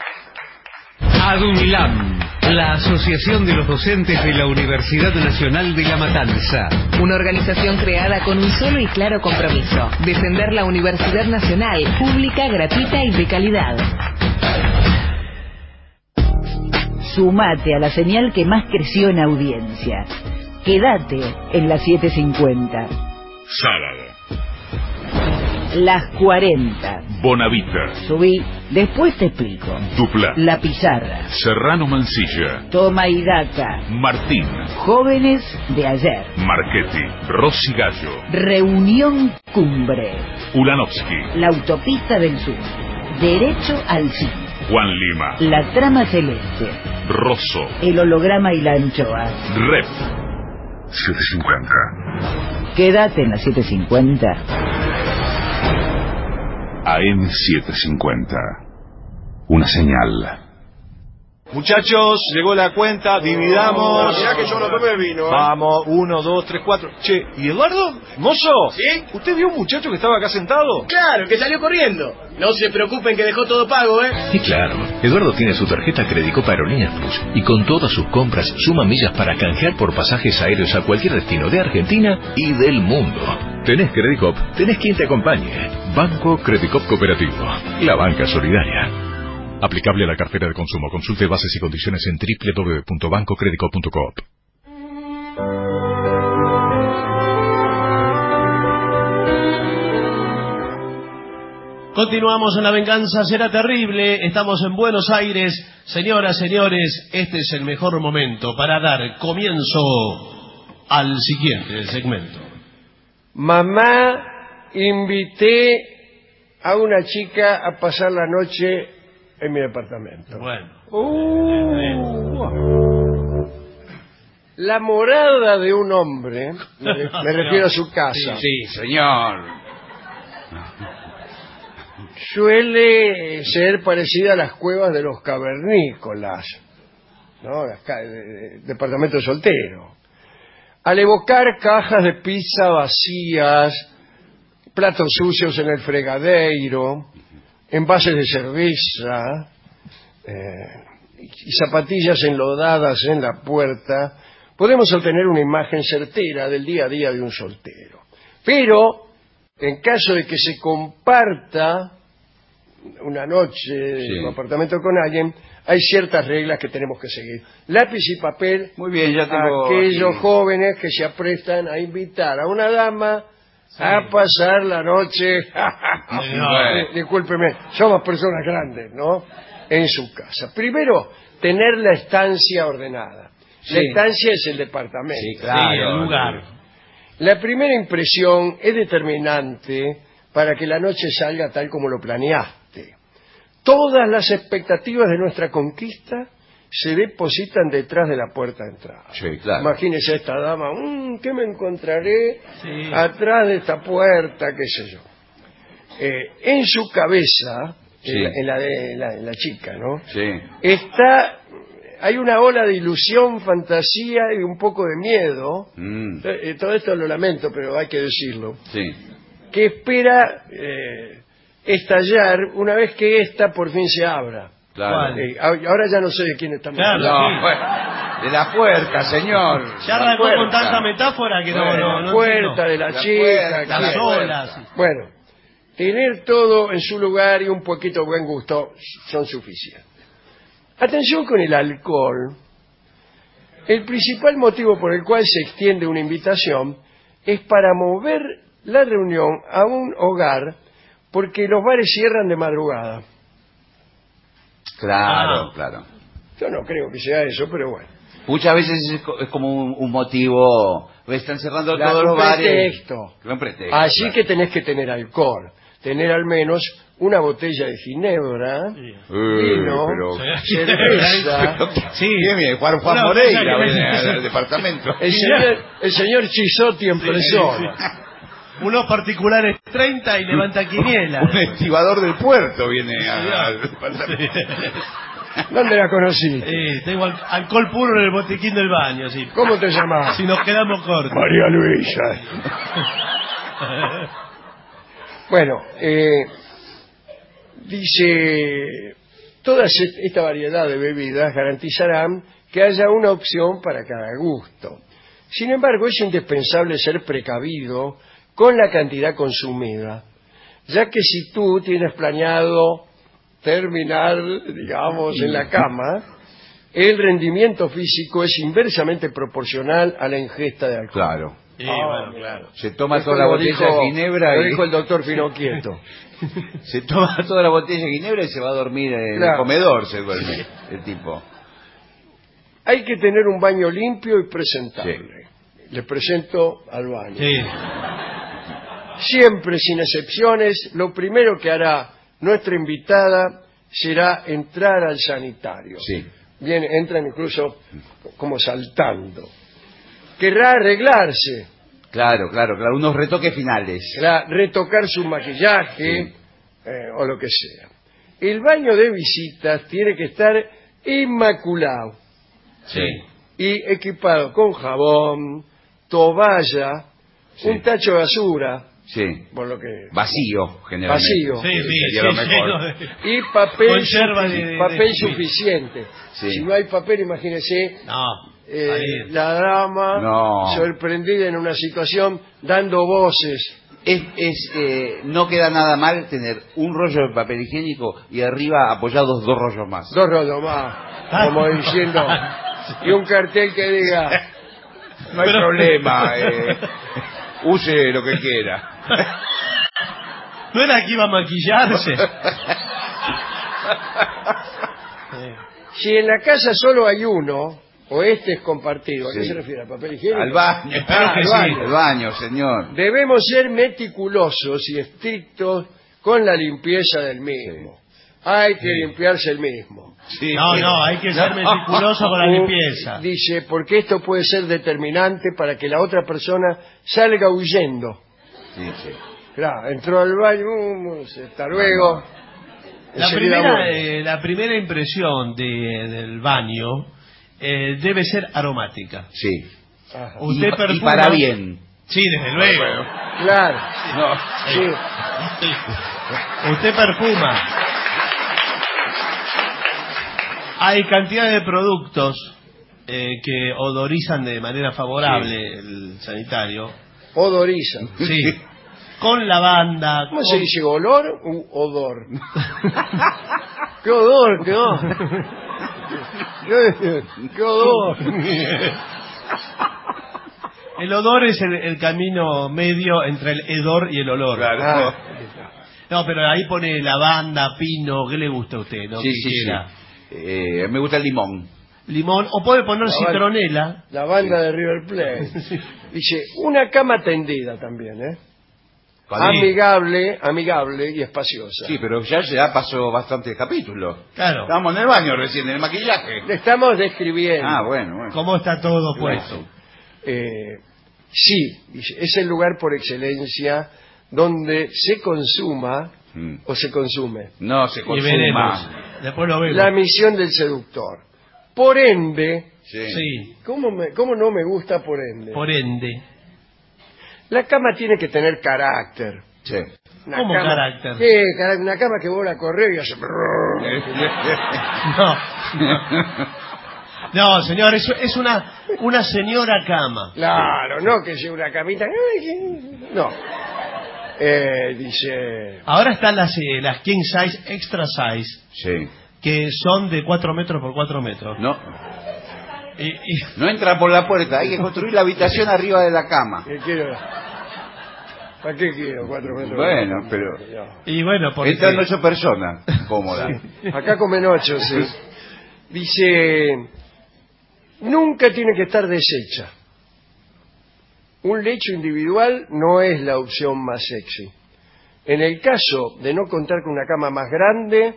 ADUNLAM, la Asociación de los Docentes de la Universidad Nacional de La Matanza. Una organización creada con un solo y claro compromiso: defender la Universidad Nacional, pública, gratuita y de calidad. Sumate a la señal que más creció en audiencia. Quédate en las 7:50. Sábado. Las 40. Bonavita. Subí, después te explico. Dupla. La Pizarra. Serrano Mansilla. Toma y Daca. Martín. Jóvenes de ayer. Marchetti. Rossi Gallo. Reunión Cumbre. Ulanovsky. La Autopista del Sur. Derecho al cine. Juan Lima. La Trama Celeste. Rosso. El Holograma y la Anchoa. Rep. 750. Quédate en las 7:50. AM 750. Una señal. Muchachos, llegó la cuenta, dividamos. Mirá que yo no tomé vino. Vamos, 1, 2, 3, 4. Che, ¿y Eduardo? ¿Mozo? ¿Sí? ¿Usted vio un muchacho que estaba acá sentado? Claro, que salió corriendo. No se preocupen que dejó todo pago, ¿eh? Y claro, Eduardo tiene su tarjeta Credicop Aerolíneas Plus y con todas sus compras suma millas para canjear por pasajes aéreos a cualquier destino de Argentina y del mundo. Tenés Credicop, tenés quien te acompañe. Banco Credicop Cooperativo, la banca solidaria. Aplicable a la cartera de consumo. Consulte bases y condiciones en www.bancocredicop.coop. Continuamos en La Venganza Será Terrible. Estamos en Buenos Aires. Señoras, señores, este es el mejor momento para dar comienzo al siguiente segmento. Mamá, invité a una chica a pasar la noche en mi departamento. Bueno. La morada de un hombre, me refiero a su casa. Sí, señor. Suele ser parecida a las cuevas de los cavernícolas, ¿no? Departamento soltero. Al evocar cajas de pizza vacías, platos sucios en el fregadero, envases de cerveza y zapatillas enlodadas en la puerta, podemos obtener una imagen certera del día a día de un soltero. Pero, en caso de que se comparta una noche en un apartamento con alguien, hay ciertas reglas que tenemos que seguir. Lápiz y papel. Muy bien, ya tengo aquellos aquí. jóvenes que se aprestan a invitar a una dama a pasar la noche. Discúlpeme, somos personas grandes, ¿no? En su casa. Primero, tener la estancia ordenada. Sí. La estancia es el departamento. Sí, claro. Sí, el lugar. La primera impresión es determinante para que la noche salga tal como lo planeaste. Todas las expectativas de nuestra conquista se depositan detrás de la puerta de entrada. Sí, claro. Imagínese a esta dama, ¿qué me encontraré atrás de esta puerta? ¿Qué sé yo? En su cabeza, Sí. en la de la chica, ¿no? Sí. Hay una ola de ilusión, fantasía y un poco de miedo. Todo esto lo lamento, pero hay que decirlo. Sí. Que espera estallar una vez que ésta por fin se abra. Claro. Ahora ya no sé de quién estamos Claro, hablando. No, bueno, de la puerta, señor. Ya La arrancó con puerta. tanta metáfora que Bueno, no la puerta entiendo. de la La chica. puerta, Las ¿quién? olas. Bueno, tener todo en su lugar y un poquito de buen gusto son suficientes. Atención con el alcohol. El principal motivo por el cual se extiende una invitación es para mover la reunión a un hogar, porque los bares cierran de madrugada. Claro, claro. Yo no creo que sea eso, pero bueno. Muchas veces es como un motivo. Están cerrando todos los Un bares. pretexto. Un pretexto. Así claro. que tenés que tener alcohol. Tener al menos una botella de ginebra, vino, pero... cerveza. Sí. Bien, Juan Una Moreira cosa que- viene al departamento. El señor Chisotti en persona. Unos particulares 30 y levanta quiniela. Un estibador del puerto viene al departamento. ¿Dónde la conocí? Tengo alcohol puro en el botiquín del baño. Sí. ¿Cómo te llamás? Si nos quedamos cortos. María Luisa. Bueno, dice, toda esta variedad de bebidas garantizarán que haya una opción para cada gusto. Sin embargo, es indispensable ser precavido con la cantidad consumida, ya que si tú tienes planeado terminar, digamos, en la cama, el rendimiento físico es inversamente proporcional a la ingesta de alcohol. Claro. Sí, bueno, claro. Se toma Esto toda la lo botella dijo- de ginebra lo y... dijo el doctor Finocchieto. Se toma toda la botella de ginebra y se va a dormir en Claro. el comedor, se duerme el tipo. Hay que tener un baño limpio y presentable. Le presento al baño. Sí. Siempre, sin excepciones, lo primero que hará nuestra invitada será entrar al sanitario. Sí. Bien, entran incluso como saltando. Querrá arreglarse, Claro, unos retoques finales. querrá retocar su maquillaje o lo que sea. El baño de visitas tiene que estar inmaculado Sí. y equipado con jabón, toalla, un tacho de basura, Sí. por lo que Vacío, generalmente. vacío. Sí, sí, Sería lo sí, mejor. y papel, Conserva de papel sí. suficiente. Sí. Si no hay papel, imagínese No. Ahí. la dama No. sorprendida en una situación dando voces. No queda nada mal tener un rollo de papel higiénico y arriba apoyados 2 rollos más. 2 rollos más, como diciendo, y un cartel que diga, No hay problema, use lo que quiera. ¿No era que iba a maquillarse? si en la casa solo hay uno, o este es compartido, ¿a qué Sí. se refiere? ¿Al papel higiénico? Al baño. Espero que al sí. baño. El baño, señor. Debemos ser meticulosos y estrictos con la limpieza del mismo. Hay que limpiarse el mismo. Sí. No, hay que ser meticuloso con la limpieza. Dice, porque esto puede ser determinante para que la otra persona salga huyendo. Sí. Claro, entró al baño, hasta luego. Enseguida vuelve. La primera impresión del baño debe ser aromática. Sí. Ajá. Usted Y perfuma. para bien. Sí, desde luego. Claro, No. sí. Usted perfuma. Hay cantidad de productos que odorizan de manera favorable el sanitario. Odoriza. Sí. Con lavanda. ¿Cómo con- se dice? ¿Olor u odor? ¿Qué odor? ¿Qué odor? ¿Qué odor? El odor es el camino medio entre el hedor y el olor. Claro. No, pero ahí pone lavanda, pino, ¿qué le gusta a usted? ¿No? Sí, ¿Qué sí, quiera? sí. Me gusta el limón. Limón, o puede poner citronela. La banda de River Plate. Dice, una cama tendida también, ¿eh? Amigable y espaciosa. Sí, pero ya pasó bastante capítulo. Claro. Estamos en el baño recién, en el maquillaje. Le estamos describiendo. Ah, bueno. ¿Cómo está todo puesto? Sí, dice, es el lugar por excelencia donde se consuma o se consume. No, se Y consuma. veremos. Después lo vemos. La misión del seductor. Por ende, Sí, ¿cómo no me gusta por ende? por ende. La cama tiene que tener carácter. Sí. Una ¿Cómo cama- carácter? Sí, una cama que vos la corres y hace... No, señor, es una señora cama. Claro, no que sea una camita... No. Dice... Ahora están las king size, extra size, Sí. que son de 4 metros por 4 metros. No. Y No entra por la puerta, hay que construir la habitación arriba de la cama. ¿Qué quiero? ¿Para qué quiero 4 metros? Bueno, pero... Y bueno, porque... Entran 8 personas, cómoda. Acá comen 8, sí. Dice, nunca tiene que estar deshecha. Un lecho individual no es la opción más sexy. En el caso de no contar con una cama más grande,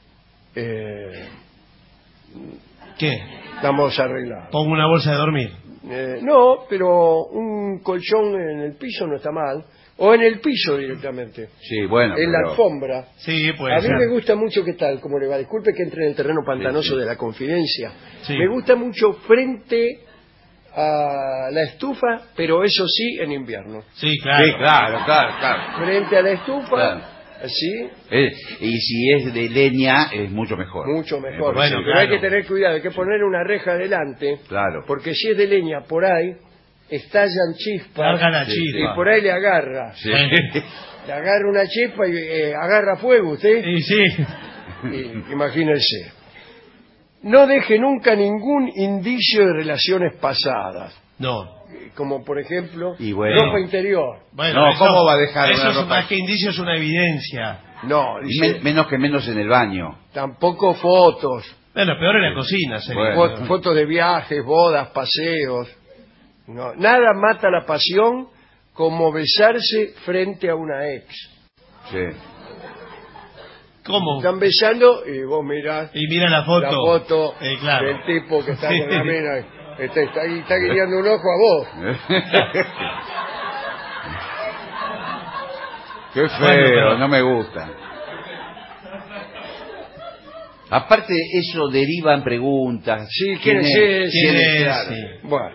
¿Qué? estamos arreglados. Pongo una bolsa de dormir. No, pero un colchón en el piso no está mal. O en el piso directamente. Sí, bueno. En la pero- alfombra. Sí, puede A mí ser. me gusta mucho, ¿qué tal? ¿Cómo le va? Disculpe que entre en el terreno pantanoso Sí, sí. de la confidencia. Sí. Me gusta mucho frente a la estufa, pero eso sí, en invierno. Sí, claro. Sí, claro. Frente a la estufa, Claro. así, Y si es de leña, es mucho mejor. mucho mejor. Bueno, Pero hay claro. que tener cuidado, hay que poner una reja adelante, Claro. porque si es de leña, por ahí estallan chispas Larga la Sí, chispa. y por ahí le agarra. Sí. Le agarra una chispa y agarra fuego usted. Y sí. Y, imagínense. No deje nunca ningún indicio de relaciones pasadas, No. como por ejemplo Y bueno. ropa interior. Bueno, No, eso- ¿cómo va a dejar Eso una es ropa? más que indicio, es una evidencia. No, dice, Menos que menos en el baño. tampoco fotos, Bueno, peor en la cocina, sería. Bueno. fotos de viajes, bodas, paseos. No, nada mata la pasión como besarse frente a una ex. Sí. ¿Cómo? Están besando y vos mirás Y mira la foto. la foto Claro. del tipo que está Sí. con la mina. Está guiando un ojo a vos. Qué feo, Bueno, pero- no me gusta. Aparte, eso deriva en preguntas. Sí, ¿quién es? ¿Quién es? Claro. Sí. Bueno,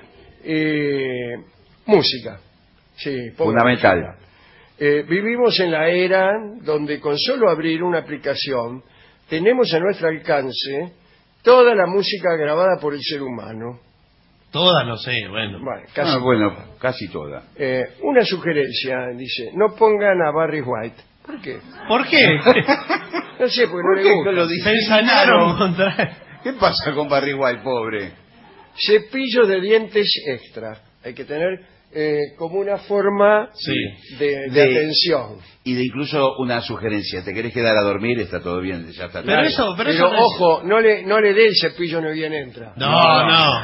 música. Sí, ponga Fundamental. música. Vivimos en la era donde con solo abrir una aplicación tenemos a nuestro alcance toda la música grabada por el ser humano. Todas, no sé, bueno. Bueno, casi. Casi toda. Una sugerencia, dice, no pongan a Barry White. ¿Por qué? ¿Por qué? No sé, porque no ¿Por le qué gusta. lo Se discriminaron? ensanaron contra... ¿Qué pasa con Barry White, pobre? Cepillos de dientes extra. Hay que tener como una forma Sí. de atención. Y de incluso una sugerencia. ¿Te querés quedar a dormir? Está todo bien, ya está. Pero eso, pero eso no es- ojo, no le dé el cepillo ni bien entra. No.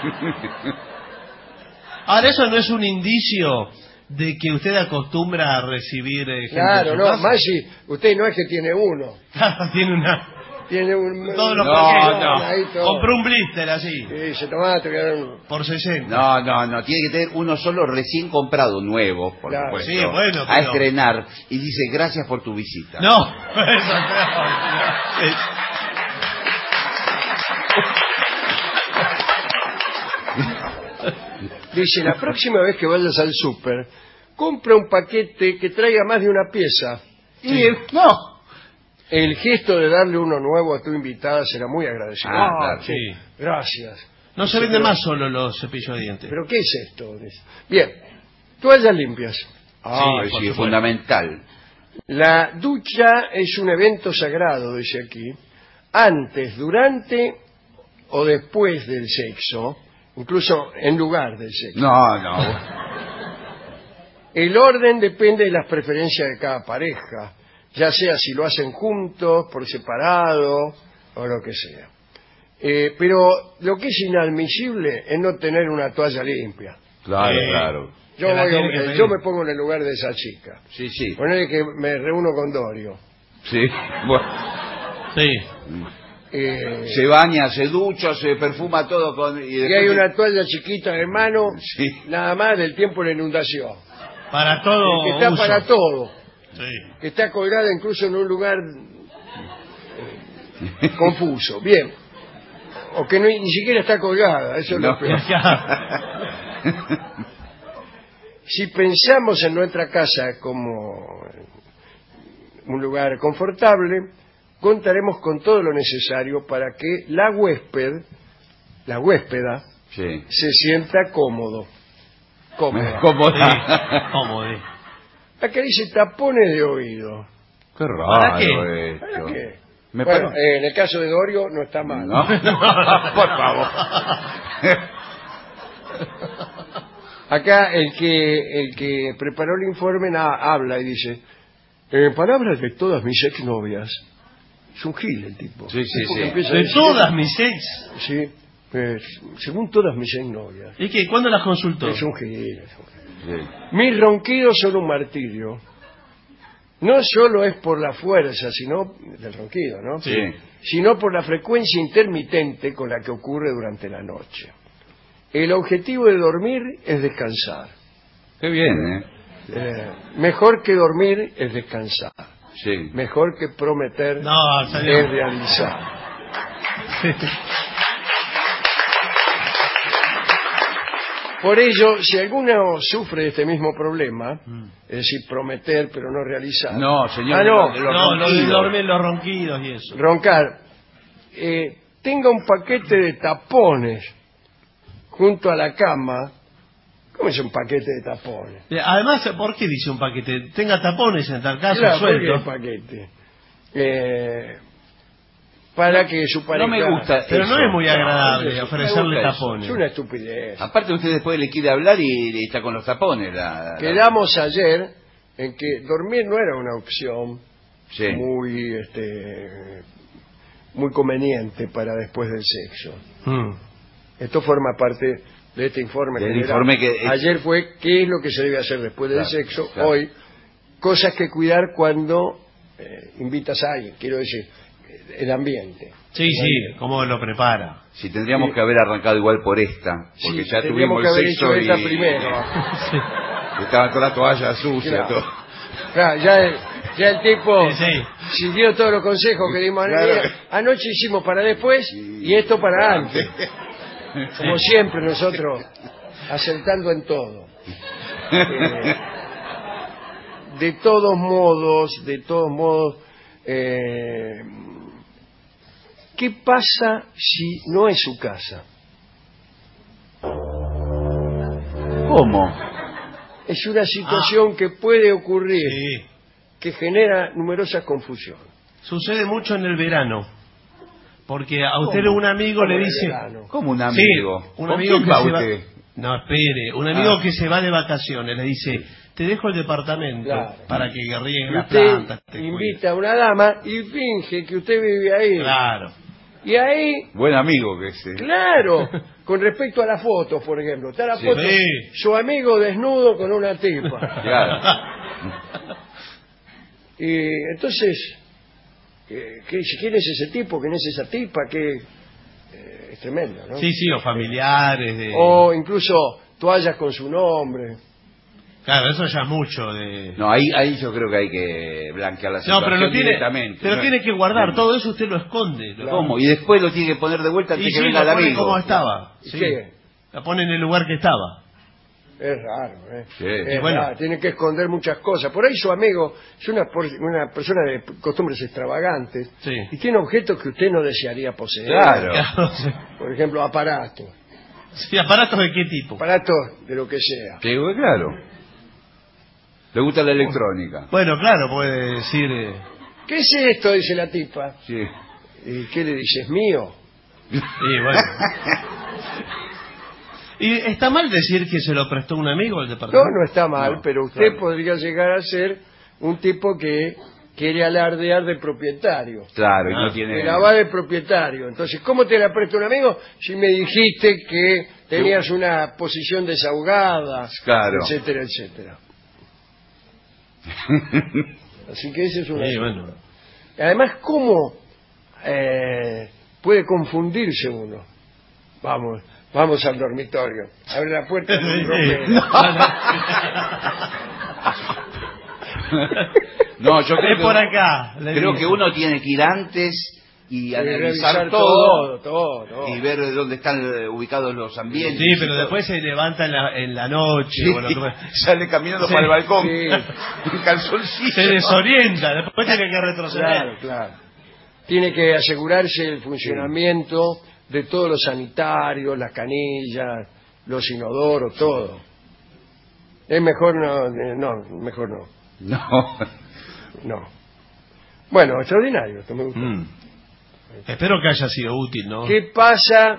Ahora, eso no es un indicio de que usted acostumbra a recibir gente en Claro, su no, casa. más si usted no es que tiene uno, Claro, tiene una... tiene un... Todos los No, paquetes. no. Ahí todo. Compró un blister así, Y dice, tomá, te voy a dar un... por 60. No, tiene que tener uno solo recién comprado, nuevo, por Claro. supuesto, Sí, bueno, a pero- estrenar, y dice gracias por tu visita. No, eso no. Dice, la próxima vez que vayas al súper, compra un paquete que traiga más de una pieza. Y no. El gesto de darle uno nuevo a tu invitada será muy agradecido. Claro. Sí. Gracias. No se Dice, venden pero- más solo los cepillos de dientes. ¿Pero qué es esto? Dice. Bien, toallas limpias. por Sí, es supuesto. fundamental. La ducha es un evento sagrado, dice aquí, antes, durante o después del sexo, incluso en lugar del sexo. No. El orden depende de las preferencias de cada pareja, ya sea si lo hacen juntos, por separado o lo que sea. Pero lo que es inadmisible es no tener una toalla limpia. Claro. Yo me pongo en el lugar de esa chica. Sí. Ponele que me reúno con Dorio. Sí, bueno. Sí. Se baña, se ducha, se perfuma todo con... Y hay una toalla chiquita de mano, nada más del tiempo de la inundación. Para todo que está uso. para todo. Sí. Que está colgada incluso en un lugar confuso. Bien. O que ni siquiera está colgada, eso es lo peor. Si pensamos en nuestra casa como un lugar confortable, contaremos con todo lo necesario para que la huéspeda, se sienta cómoda. Cómodo. Acá dice tapones de oído. Qué raro. ¿Para qué? ¿Para qué? Bueno, en el caso de Dorio no está mal. ¿No? Por favor. Acá el que preparó el informe habla y dice, en palabras de todas mis exnovias, es un gil el tipo. Sí. De todas mis ex. Sí, según todas mis exnovias. ¿Y qué? ¿Cuándo las consultó? Es un gil. Sí. Mis ronquidos son un martirio. No solo es por la fuerza, sino del ronquido, ¿no? Sí. Sino por la frecuencia intermitente con la que ocurre durante la noche. El objetivo de dormir es descansar. Qué bien, Mejor que dormir es descansar. Sí. Mejor que prometer es realizar. Por ello, si alguno sufre de este mismo problema, es decir, prometer pero no realizar. No, señor. Lo de dormir, los ronquidos y eso. Roncar. Tenga un paquete de tapones junto a la cama. ¿Cómo es un paquete de tapones? Además, ¿por qué dice un paquete? Tenga tapones en tal caso, claro, suelto. ¿por qué paquete? Para que su pareja... No me gusta pero eso. no es muy agradable ofrecerle tapones. Es una estupidez. Aparte usted después le quiere hablar y está con los tapones. Quedamos ayer en que dormir no era una opción muy conveniente para después del sexo. Esto forma parte de este informe general. Ayer fue qué es lo que se debe hacer después del sexo. Claro. Hoy, cosas que cuidar cuando invitas a alguien. Quiero decir, el ambiente. Sí, cómo lo prepara. Si tendríamos que haber arrancado igual por esta, porque ya tuvimos el sexo y... primero. Estaba toda la toalla sucia, todo. Claro, ya el tipo siguió todos los consejos que dimos. Anoche hicimos para después y esto para antes. Como siempre nosotros, acertando en todo. De todos modos, ¿qué pasa si no es su casa? ¿Cómo? Es una situación que puede ocurrir, que genera numerosas confusiones. Sucede mucho en el verano. Porque a usted un amigo le dice... ¿Cómo un amigo? Sí, un amigo que se va... No, espere. Un amigo que se va de vacaciones le dice... Te dejo el departamento para que rieguen las plantas. Invita a una dama y finge que usted vive ahí. Claro. Y ahí... Buen amigo que ese. Claro. Con respecto a las fotos, por ejemplo. Está la foto, su amigo desnudo con una tipa. Claro. Y entonces... ¿Quién es ese tipo? ¿Quién es esa tipa? Es tremendo, ¿no? Sí, o familiares. O incluso toallas con su nombre. Claro, eso ya es mucho de... No, ahí yo creo que hay que blanquear la situación pero directamente. Pero tiene que guardar, todo eso usted lo esconde. ¿Cómo? Y después lo tiene que poner de vuelta antes que venga el amigo. Como estaba. Sí. ¿Qué? La pone en el lugar que estaba. Es raro, Sí. Raro. Tiene que esconder muchas cosas. Por ahí su amigo es una persona de costumbres extravagantes y tiene objetos que usted no desearía poseer. Claro. Por ejemplo, aparatos. Sí, ¿aparatos de qué tipo? Aparatos de lo que sea. Sí, claro. Le gusta la electrónica. Bueno, claro, puede decir... ¿Qué es esto? Dice la tipa. Sí. ¿Y qué le dice? ¿Es mío? Y bueno. ¿Y está mal decir que se lo prestó un amigo al departamento? No está mal, pero usted podría llegar a ser un tipo que quiere alardear de propietario. Claro, y no tiene... Que la va de propietario. Entonces, ¿cómo te la presta un amigo si me dijiste que tenías una posición desahogada? Claro. Etcétera, etcétera. Así que ese es un asunto. Bueno. Además, ¿cómo puede confundirse uno? Vamos al dormitorio. Abre la puerta. No, yo creo por acá. Creo que uno tiene que ir antes y analizar revisar todo y ver dónde están ubicados los ambientes. Sí, pero después se levanta en la noche. Sí, sale caminando para el balcón. Sí. En calzoncillo. Se desorienta, después tiene que retroceder. Claro. Tiene que asegurarse el funcionamiento de todos los sanitarios, las canillas, los inodoros, todo. Es mejor mejor no. No. Bueno, extraordinario, esto me gustó. Espero que haya sido útil, ¿no? ¿Qué pasa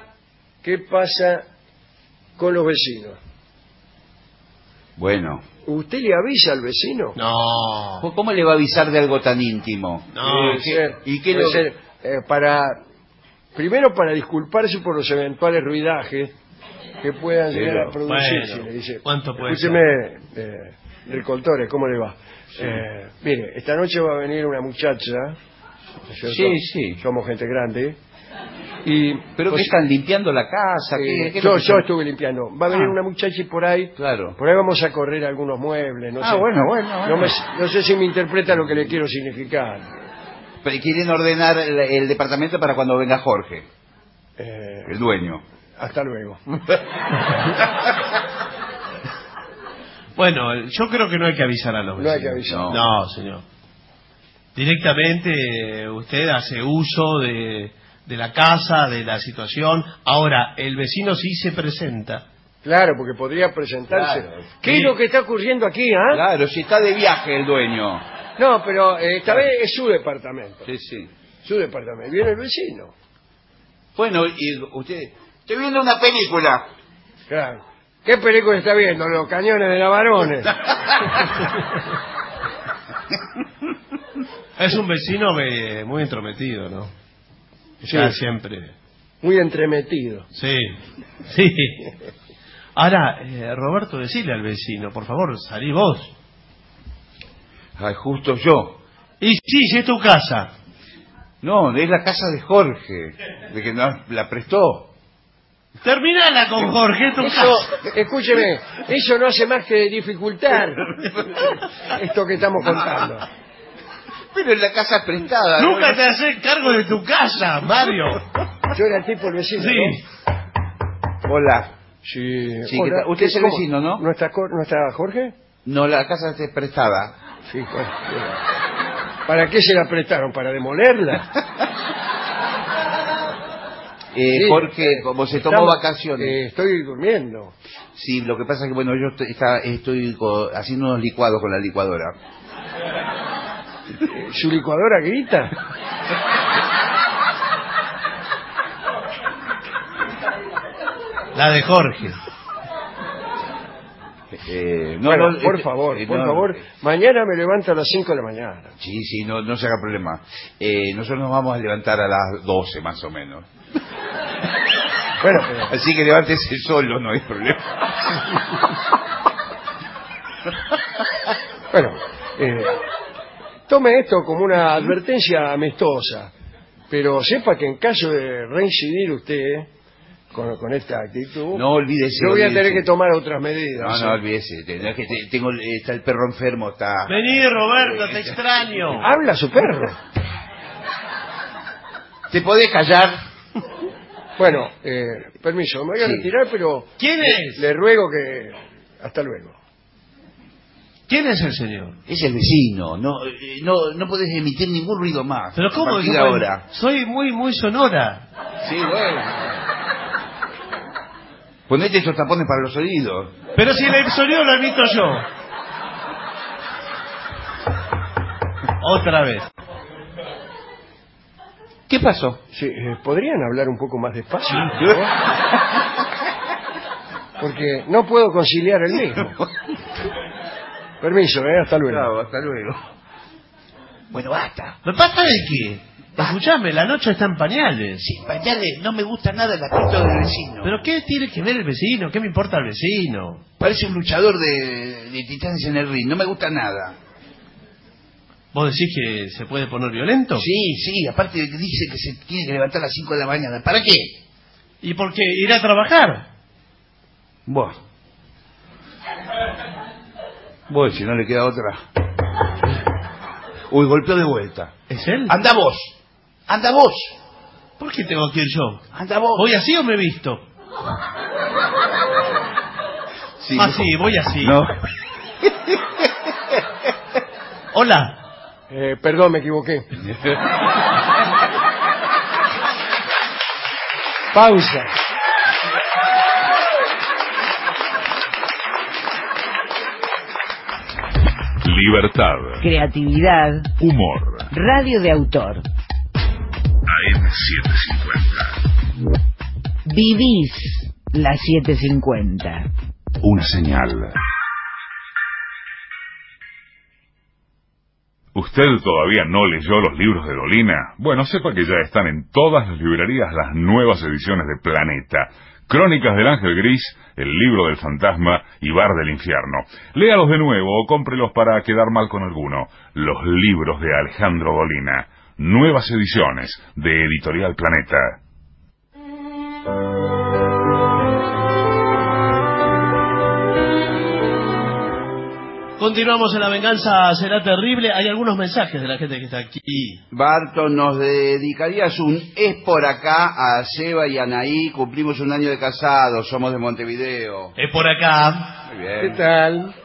con los vecinos? Bueno. ¿Usted le avisa al vecino? No. ¿Cómo le va a avisar de algo tan íntimo? No. ¿Y qué puede ser, primero para disculparse por los eventuales ruidajes que puedan llegar a producirse. Bueno, le dice, ¿cuánto puede escúcheme, Recoltores, ¿cómo le va? Sí. Mire, esta noche va a venir una muchacha, ¿no es cierto? Sí. Somos gente grande. ¿Pero qué están limpiando la casa? Yo estuve limpiando. Va a venir una muchacha y por ahí vamos a correr algunos muebles, no sé. Bueno. No sé si me interpreta lo que le quiero significar. Pero quieren ordenar el departamento para cuando venga Jorge, el dueño. Hasta luego. Bueno, yo creo que no hay que avisar a los vecinos. No hay que avisar. No, señor. Directamente usted hace uso de la casa, de la situación. Ahora, el vecino sí se presenta. Claro, porque podría presentarse. Claro. ¿Qué es lo que está ocurriendo aquí, ah? Claro, si está de viaje el dueño. No, pero esta vez es su departamento. Sí. Su departamento. Viene el vecino. Bueno, y usted... Estoy viendo una película. Claro. ¿Qué película está viendo? Los cañones de Lavarones. Es un vecino muy entrometido, ¿no? Sí. Ya siempre. Muy entremetido. Sí. Ahora, Roberto, decile al vecino, por favor, salí vos. Ay, justo yo. Y sí, es tu casa. No, es la casa de Jorge, de que nos la prestó. Terminala con Jorge, tu casa. Escúcheme, eso no hace más que dificultar esto que estamos contando. Pero en la casa prestada. Nunca te haces cargo de tu casa, Mario. Yo era el tipo el vecino, sí. ¿no? Hola. Sí. Hola. Usted es el vecino, ¿no? ¿No está Jorge? No, la casa está prestada. Sí, bueno. ¿Para qué se la prestaron? ¿Para demolerla? Jorge, como se tomó vacaciones. Estoy durmiendo. Sí, lo que pasa es que, bueno, yo estoy haciendo unos licuados con la licuadora. ¿Su licuadora grita? La de Jorge. Por favor, mañana me levanto a las 5 de la mañana. Sí, no se haga problema. Nosotros nos vamos a levantar a las 12 más o menos. Bueno, así que levántese solo, no hay problema. Bueno, tome esto como una advertencia amistosa, pero sepa que en caso de reincidir usted con esta actitud, no olvídese. Yo voy a tener que tomar otras medidas. No olvídese. Está el perro enfermo, está. Vení, Roberto, te extraño. Habla su perro. ¿Te podés callar? Bueno, permiso, me voy a retirar, pero... ¿Quién es? Le ruego que... Hasta luego. ¿Quién es el señor? Es el vecino. No podés emitir ningún ruido más. ¿Pero cómo? Ahora. Soy muy sonora. Sí, bueno. Ponete esos tapones para los oídos. Pero si el sonido lo emito yo. Otra vez. ¿Qué pasó? Sí, ¿podrían hablar un poco más despacio? por favor? Porque no puedo conciliar el mismo. Permiso, hasta luego. Claro, hasta luego. Bueno, basta. ¿Basta de qué? Escuchame, la noche está en pañales. Sí, pañales, no me gusta nada el aspecto del vecino. ¿Pero qué tiene que ver el vecino? ¿Qué me importa el vecino? Parece un luchador de titanes en el ring, no me gusta nada. ¿Vos decís que se puede poner violento? Sí, aparte de que dice que se tiene que levantar a las 5 de la mañana. ¿Para qué? ¿Y por qué? ¿Ir a trabajar? Bueno, si no le queda otra. Uy, golpeó de vuelta. ¿Es él? ¡Anda vos! ¿Por qué tengo que ir yo? ¡Anda vos! ¿Voy así o me he visto? Sí, sí, voy así. No. Hola. Perdón, me equivoqué. Pausa. Libertad. Creatividad. Humor. Radio de autor. AM750. Vivís la 750. Una señal. ¿Usted todavía no leyó los libros de Dolina? Bueno, sepa que ya están en todas las librerías las nuevas ediciones de Planeta. Crónicas del Ángel Gris, El libro del fantasma y Bar del infierno. Léalos de nuevo o cómprelos para quedar mal con alguno. Los libros de Alejandro Dolina. Nuevas ediciones de Editorial Planeta. Continuamos en La Venganza Será Terrible. Hay algunos mensajes de la gente que está aquí. Barton, ¿nos dedicarías un es por acá a Seba y Anaí? Cumplimos un año de casados, somos de Montevideo. Es por acá. Muy bien. ¿Qué tal?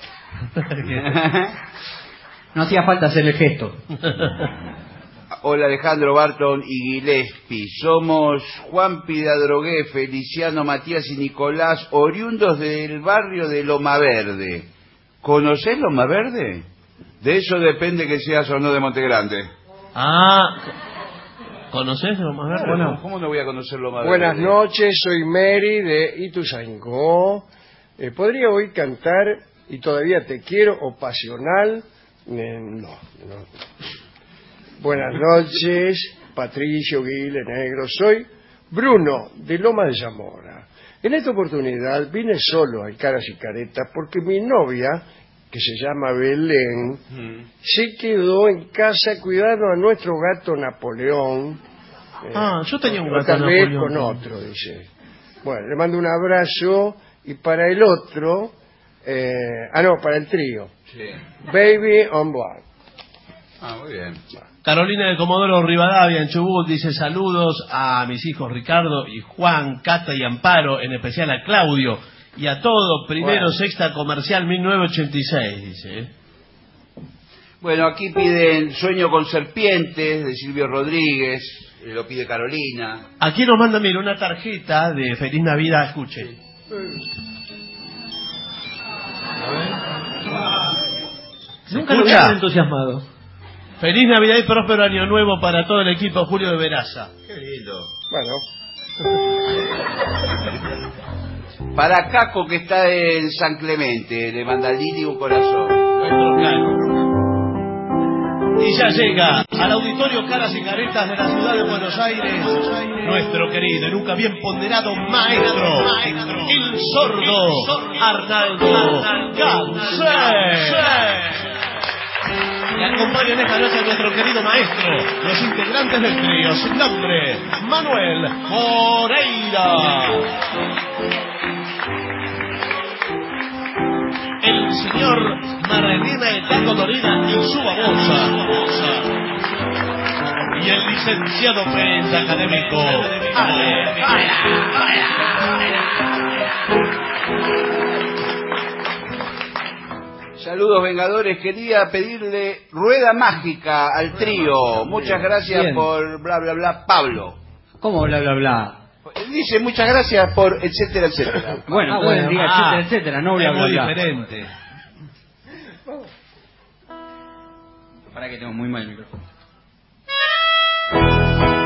No hacía falta hacer el gesto. Hola Alejandro, Barton y Gillespie. Somos Juanpi de Adrogué, Feliciano, Matías y Nicolás, oriundos del barrio de Loma Verde. ¿Conocés Loma Verde? De eso depende que seas o no de Montegrande. ¿Conocés Loma Verde? Bueno, ¿cómo no voy a conocer Loma Verde? Buenas noches, soy Mary de Ituzaingó. ¿Podría hoy cantar Y todavía te quiero o Pasional? No. Buenas noches, Patricio, Guile, Negro. Soy Bruno de Loma de Zamora. En esta oportunidad vine solo al Caras y Caretas porque mi novia, que se llama Belén, se quedó en casa cuidando a nuestro gato Napoleón. Yo tenía un gato tal vez Napoleón. con otro, dice. Bueno, le mando un abrazo y para el otro, para el trío. Sí. Baby on Board. Muy bien. Carolina de Comodoro Rivadavia en Chubut dice saludos a mis hijos Ricardo y Juan, Cata y Amparo, en especial a Claudio y a todo, primero, sexta comercial 1986, dice. Bueno, aquí piden Sueño con serpientes de Silvio Rodríguez, lo pide Carolina. Aquí nos manda, mira, una tarjeta de Feliz Navidad, escuche. Nunca lo vi tan entusiasmado. Feliz Navidad y próspero año nuevo para todo el equipo Julio de Veraza. Qué lindo. Bueno. Para Caco, que está en San Clemente, le manda Lili un corazón. Y ya llega al auditorio Caras y Caretas de la ciudad de Buenos Aires nuestro querido y nunca bien ponderado maestro, el sordo Arnaldo Gansé. Y acompañan esta noche a nuestro querido maestro, los integrantes del trío, su nombre, Manuel Moreira. El señor Marlena Etango Dorina y su babosa. Y el licenciado prensa académico, Ale. Saludos Vengadores, quería pedirle rueda mágica al trío. Muchas gracias Bien. por bla bla bla, Pablo. ¿Cómo bla bla bla? Dice muchas gracias por etcétera etcétera. Bueno, diga etcétera etcétera, no bla es bla muy bla. diferente. Para que tengo muy mal el micrófono.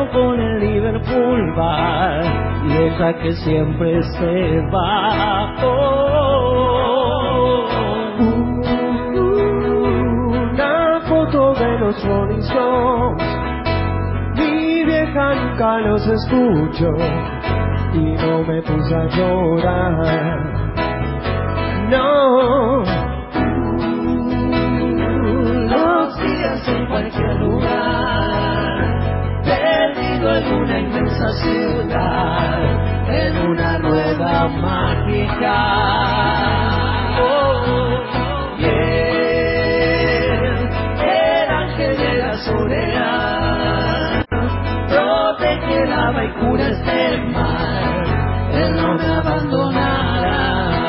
con el Liverpool bar y ella que siempre se va. Una foto de los Rolling Stones, mi vieja nunca los escucho y no me puse a llorar. No, los días en cualquier lugar, perdido en una inmensa ciudad, en una rueda mágica. El ángel de la soledad protege el alma y cura este mal, él no me abandonará.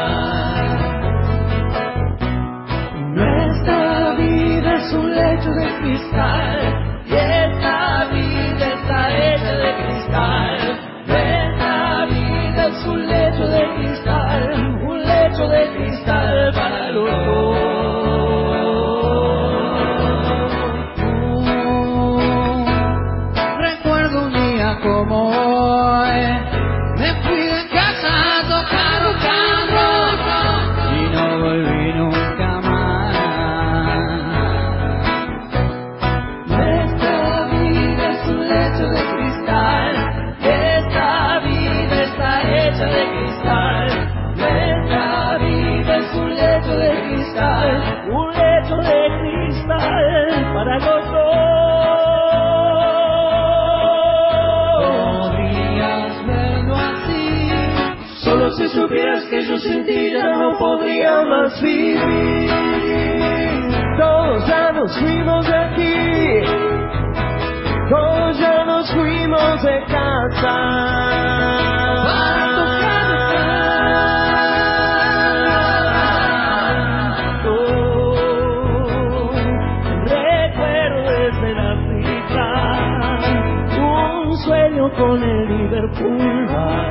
Nuestra vida es un lecho de cristal y esta vida está hecha de cristal. Nuestra vida es un lecho de cristal para los dos. Recuerdo un día como hoy, me fui de casa a tocar rock and roll y no volví nunca más. Nuestra vida es un lecho de cristal, esta vida está hecha de cristal. Nuestra vida es un lecho de cristal para los dos. Podrías verlo así, solo si supieras que yo sin ti ya no podría más vivir. Todos ya nos fuimos de aquí, todos ya nos fuimos de casa. Con el Liverpool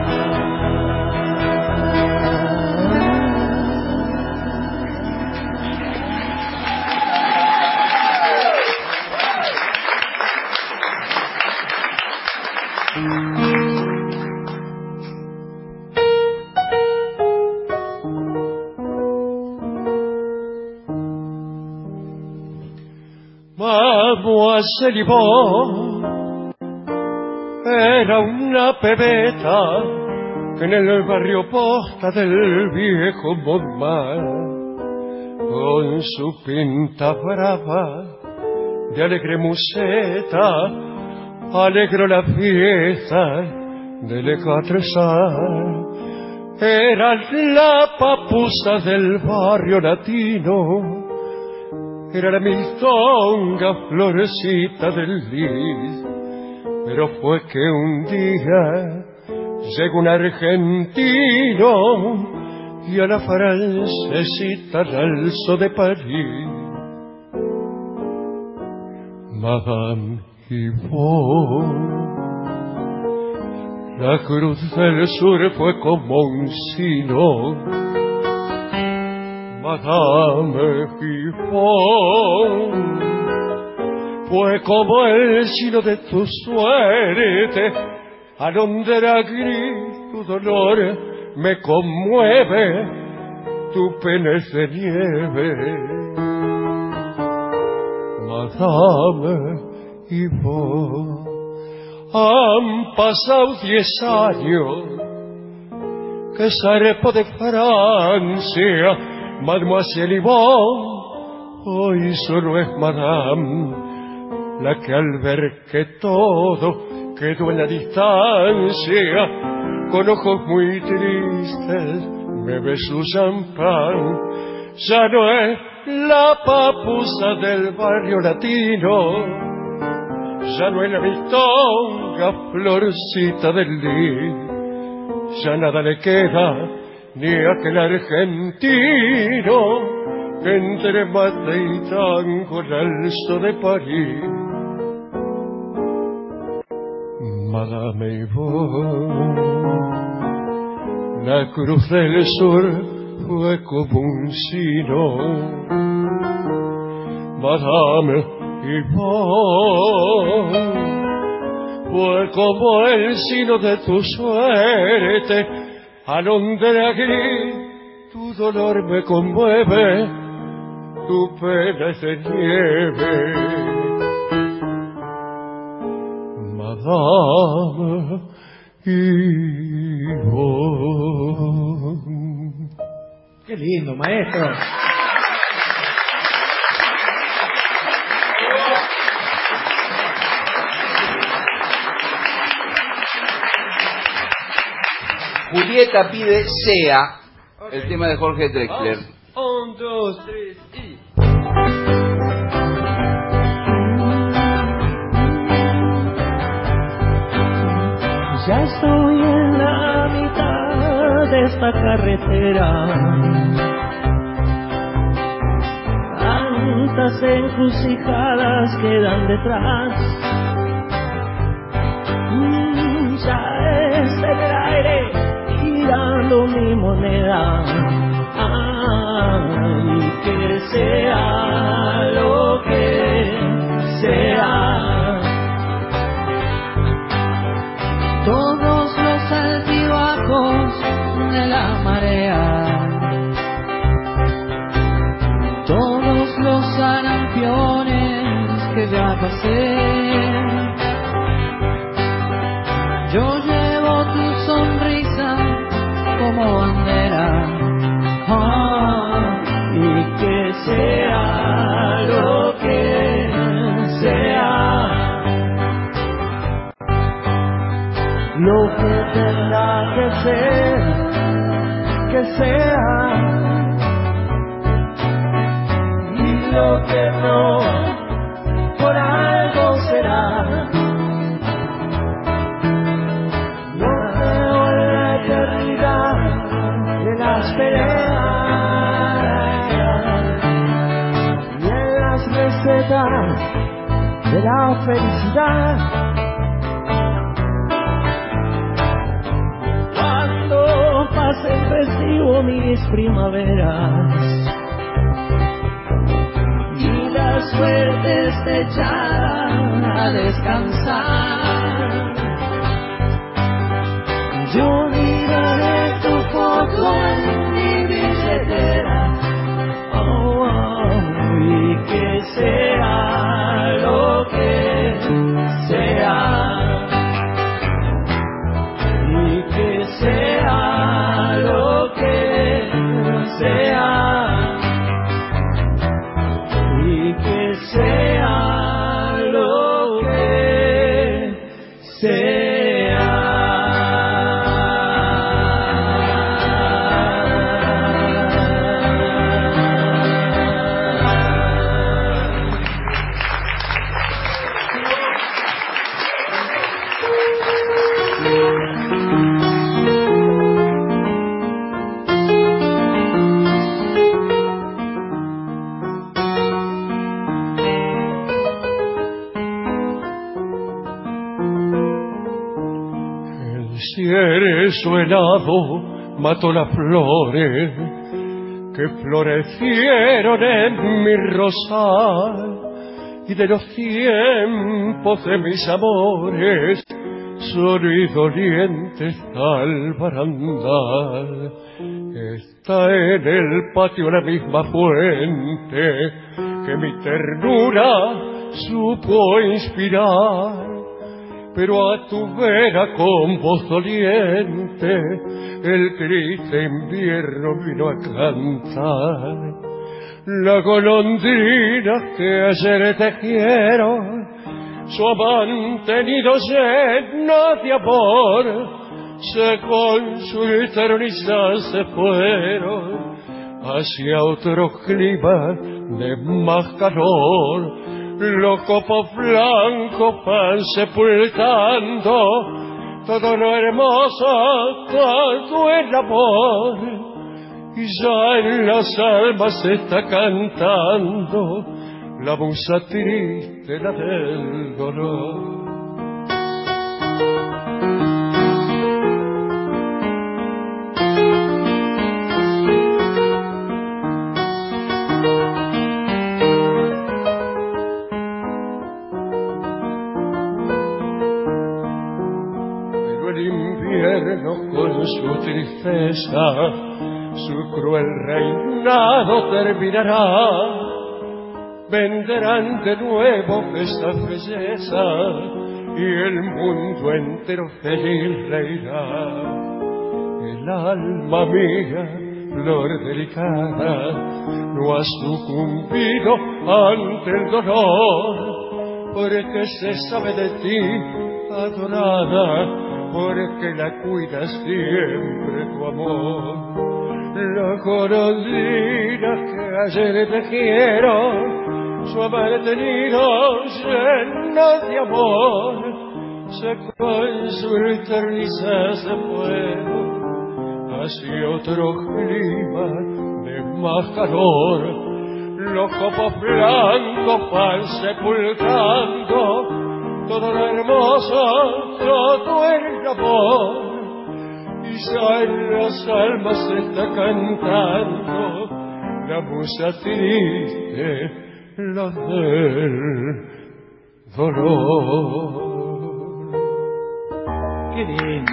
Mademoiselle Yvonne era una pebeta que en el barrio Posta del viejo Montmartre, con su pinta brava de alegre museta, alegró la fiesta de Le Quatre Sal. Era la papusa del barrio latino, era la miltonga florecita del lis. Pero fue que un día llegó un argentino y a la francesita la alzó de París. Madame Yvonne, la cruz del sur fue como un sino. Madame Yvonne fue como el sino de tu suerte, alondra gris, tu dolor me conmueve, tu pena es de nieve. Madame Yvonne, han pasado 10 años que zarpó de Francia, Mademoiselle Yvonne, hoy solo es Madame, la que al ver que todo quedó en la distancia, con ojos muy tristes me ve su champán. Ya no es la papusa del barrio latino, ya no es la mistonga florcita del lis, ya nada le queda ni aquel argentino que entre mate y tango la alzó de París. Madame Yvonne, la cruz del sur fue como un sino. Madame Yvonne fue como el sino de tu suerte, alondra gris, tu dolor me conmueve, tu pena es de nieve. Madame Yvonne. Qué lindo, maestro. Julieta pide Sea, el tema de Jorge Drexler. 1, 2, 3 y... Ya estoy en la mitad de esta carretera, tantas encrucijadas quedan detrás. Ya es el aire tirando mi moneda, y que sea lo que sea. Todos los altibajos de la marea, todos los sarampiones que ya pasé, yo llevo tu sonrisa como bandera, y que sea lo que sea. Lo que tenga que ser, que sea, y lo que no, por algo será. No creo en la eternidad de las peleas y en las recetas de la felicidad. Pasen recibo mis primaveras y la suerte está echada a descansar. Yo miraré tu foto en mi billetera, y que sea lo que sea, y que sea lo que sea, y que sea lo que sea. Su helado mató las flores que florecieron en mi rosal, y de los tiempos de mis amores solo y doliente está el barandal. Está en el patio la misma fuente que mi ternura supo inspirar, pero a tu vera con voz doliente el triste invierno vino a cantar. La golondrina que ayer tejieron su mantenido lleno de amor, se consultaron y ya se fueron hacia otro clima de más calor. Los copos blancos van sepultando todo lo hermoso, todo el amor, y ya en las almas se está cantando la musa triste, la del dolor. su tristeza, su cruel reinado terminará. Vendrán de nuevo esta belleza y el mundo entero feliz reirá. El alma mía, flor delicada, no ha sucumbido ante el dolor, porque se sabe de ti, adorada, porque la cuida siempre tu amor. La golondrina que ayer tejieron su haber tenido lleno de amor, secó en su eternidad se fueron hacia otro clima de más calor. Los copos blancos van sepultando todo lo hermoso, todo el amor. Y ya en las almas se está cantando la musa triste, la del dolor. Qué lindo.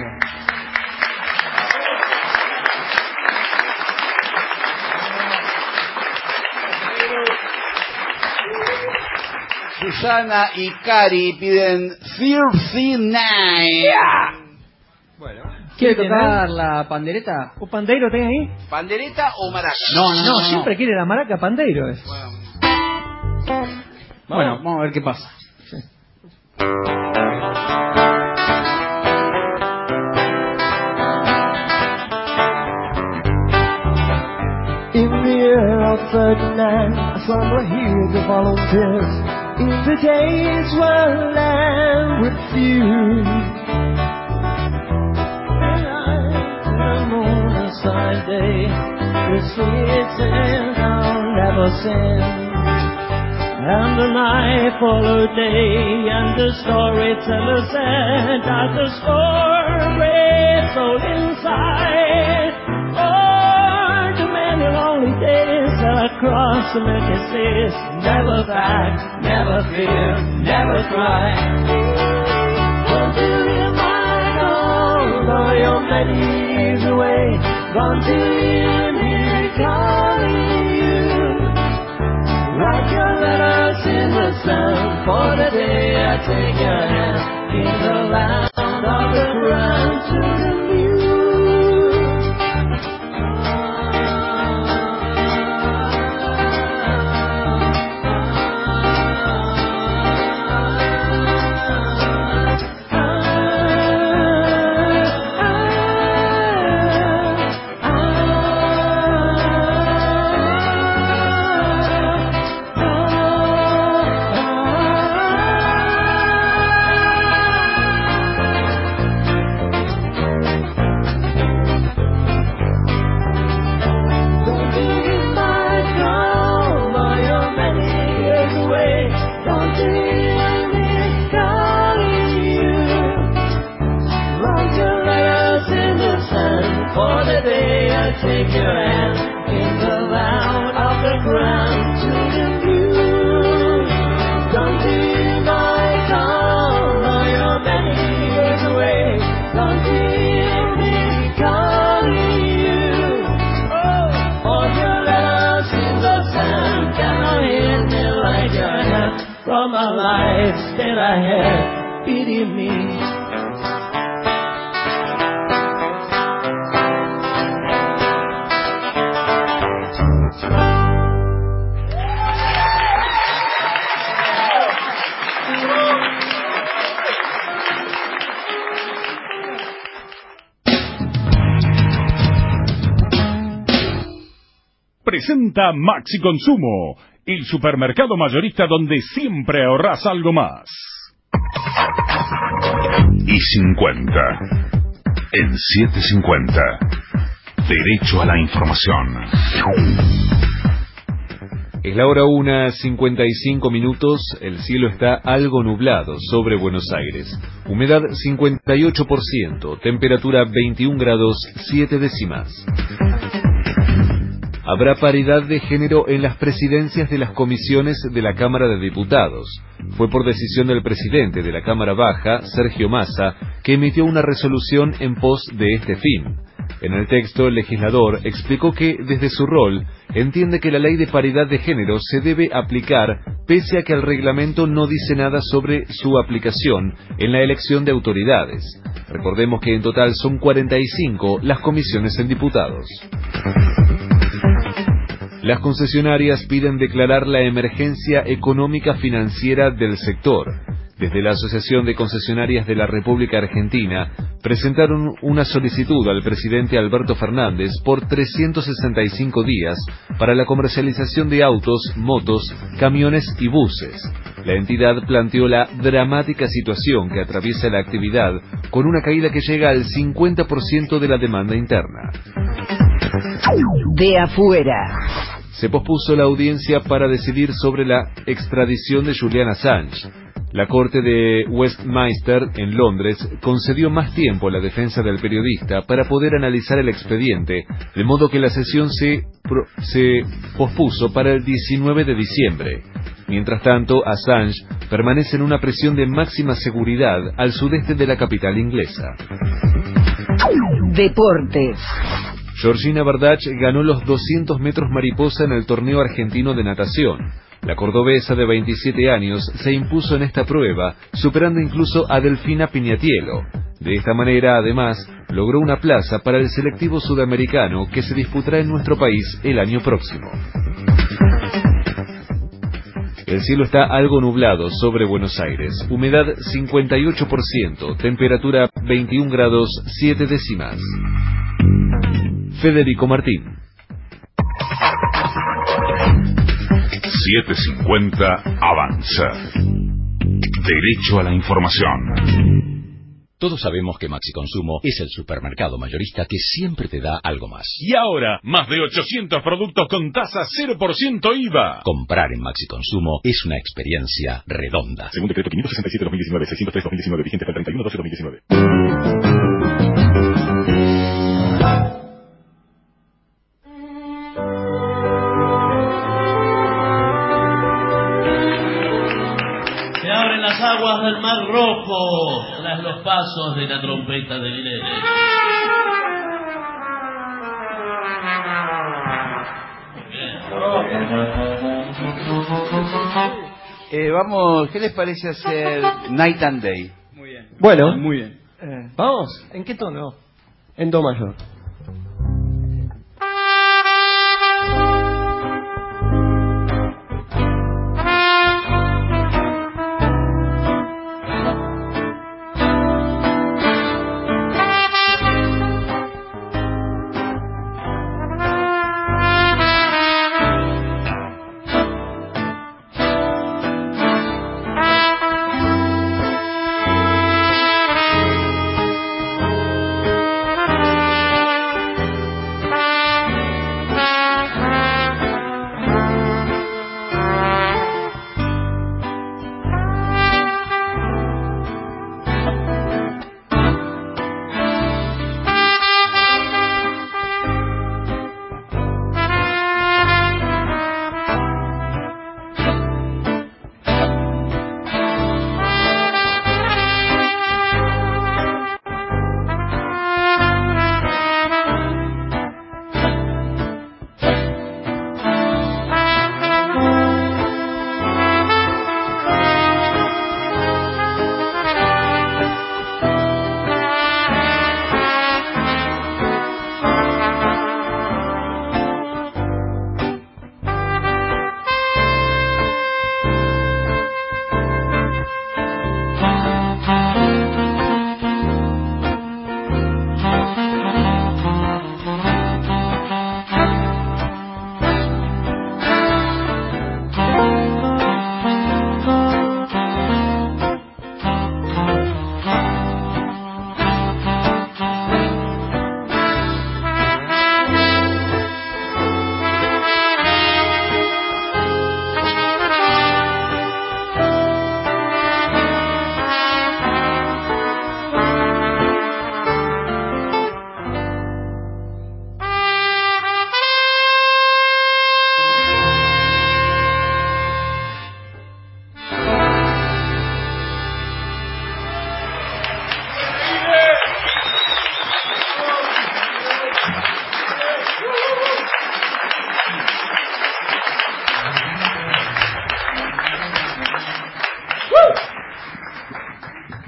Susana y Cari piden Filthy Night. Bueno. ¿Quiere tocar la pandereta? ¿O pandeiro tenés ahí? ¿Pandereta o maraca? No, siempre quiere la maraca, pandeiro es. Bueno, vamos a ver qué pasa. Sí. In the year of 39, I slumber here the volunteers. In the days when I with you, when I the moon a side day, the sweet and I'll never sin. And the night followed day, and the storyteller said that the story soul inside. Lonely days across the many seas. Never back, never fear, never cry. Don't you hear my call? Though you're many years away, don't you hear me calling you? Write your letters in the sun. For the day I take your hand in the land of the ground to the view. Take your hand in the round of the ground to the view. Don't hear my call, though you're many years away. Don't hear me calling you. Oh, all your letters in the sand cannot hear me like your hand from a life that I had beating me. Presenta Maxi Consumo, el supermercado mayorista donde siempre ahorrás algo más. Y 50. En 750. Derecho a la información. Es la hora 1:55 minutos, el cielo está algo nublado sobre Buenos Aires. Humedad 58%, temperatura 21 grados 7 décimas. Habrá paridad de género en las presidencias de las comisiones de la Cámara de Diputados. Fue por decisión del presidente de la Cámara Baja, Sergio Massa, que emitió una resolución en pos de este fin. En el texto, el legislador explicó que, desde su rol, entiende que la ley de paridad de género se debe aplicar pese a que el reglamento no dice nada sobre su aplicación en la elección de autoridades. Recordemos que en total son 45 las comisiones en diputados. Las concesionarias piden declarar la emergencia económica financiera del sector. Desde la Asociación de Concesionarias de la República Argentina presentaron una solicitud al presidente Alberto Fernández por 365 días para la comercialización de autos, motos, camiones y buses. La entidad planteó la dramática situación que atraviesa la actividad con una caída que llega al 50% de la demanda interna. De afuera. Se pospuso la audiencia para decidir sobre la extradición de Julian Assange. La Corte de Westminster, en Londres, concedió más tiempo a la defensa del periodista para poder analizar el expediente, de modo que la sesión se pospuso para el 19 de diciembre. Mientras tanto, Assange permanece en una prisión de máxima seguridad al sudeste de la capital inglesa. Deportes. Georgina Bardach ganó los 200 metros mariposa en el torneo argentino de natación. La cordobesa de 27 años se impuso en esta prueba, superando incluso a Delfina Piñatielo. De esta manera, además, logró una plaza para el selectivo sudamericano que se disputará en nuestro país el año próximo. El cielo está algo nublado sobre Buenos Aires, humedad 58%, temperatura 21 grados 7 décimas. Federico Martín. 750 avanza. Derecho a la información. Todos sabemos que Maxi Consumo es el supermercado mayorista que siempre te da algo más. Y ahora, más de 800 productos con tasa 0% IVA. Comprar en Maxi Consumo es una experiencia redonda. Según decreto 567-2019, 603-2019, vigente hasta el 31/12/2019. Las aguas del Mar Rojo tras los pasos de la trompeta de Lilene. Vamos, ¿qué les parece hacer Night and Day? Muy bien. Bueno, Muy bien. ¿Vamos? ¿En qué tono? En do mayor.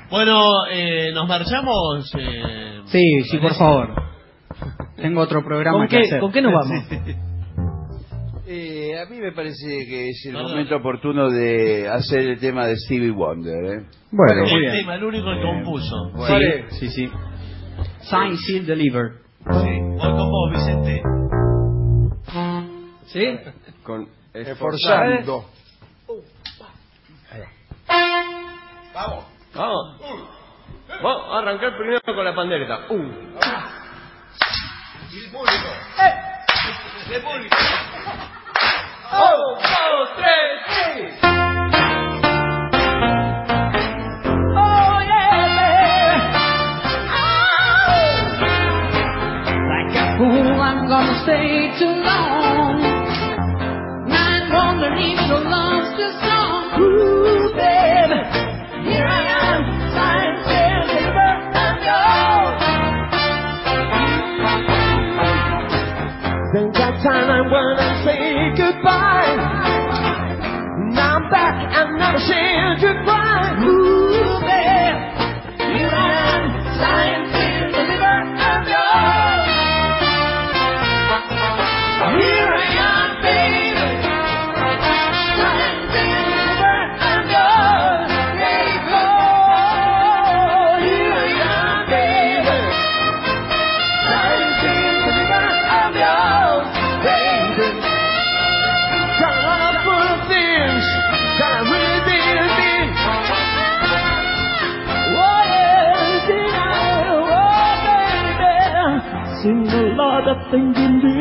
Bueno, nos marchamos. Sí, por favor. Tengo otro programa que hacer. ¿Con qué nos vamos? A mí me parece que es el momento oportuno de hacer el tema de Stevie Wonder. Bueno, el muy bien. tema, el único que compuso. Sí. Sign, Seal, Deliver. Sí, voy con vos, Vicente. ¿Sí? Con esforzando. Vamos. Vamos a arrancar primero con la pandereta. Y el público. El público. 1, 2, 3, sí. Oh yeah, like a fool, I'm gonna stay too long. Not wondering if your love's just song. Ooh, baby, here I am, signed, sealed, delivered, and yours. Then that time when I say goodbye, now I'm back and never said goodbye. Ooh, baby, here I am, signed, sealed, delivered, and yours. Here I am, baby, signed, sealed, delivered, and yours. Baby, oh, here I am, baby, signed, sealed, delivered, and yours. Baby, got a lot full of things that I really did. Oh, yeah, did I? Oh, baby, seen a lot of things in the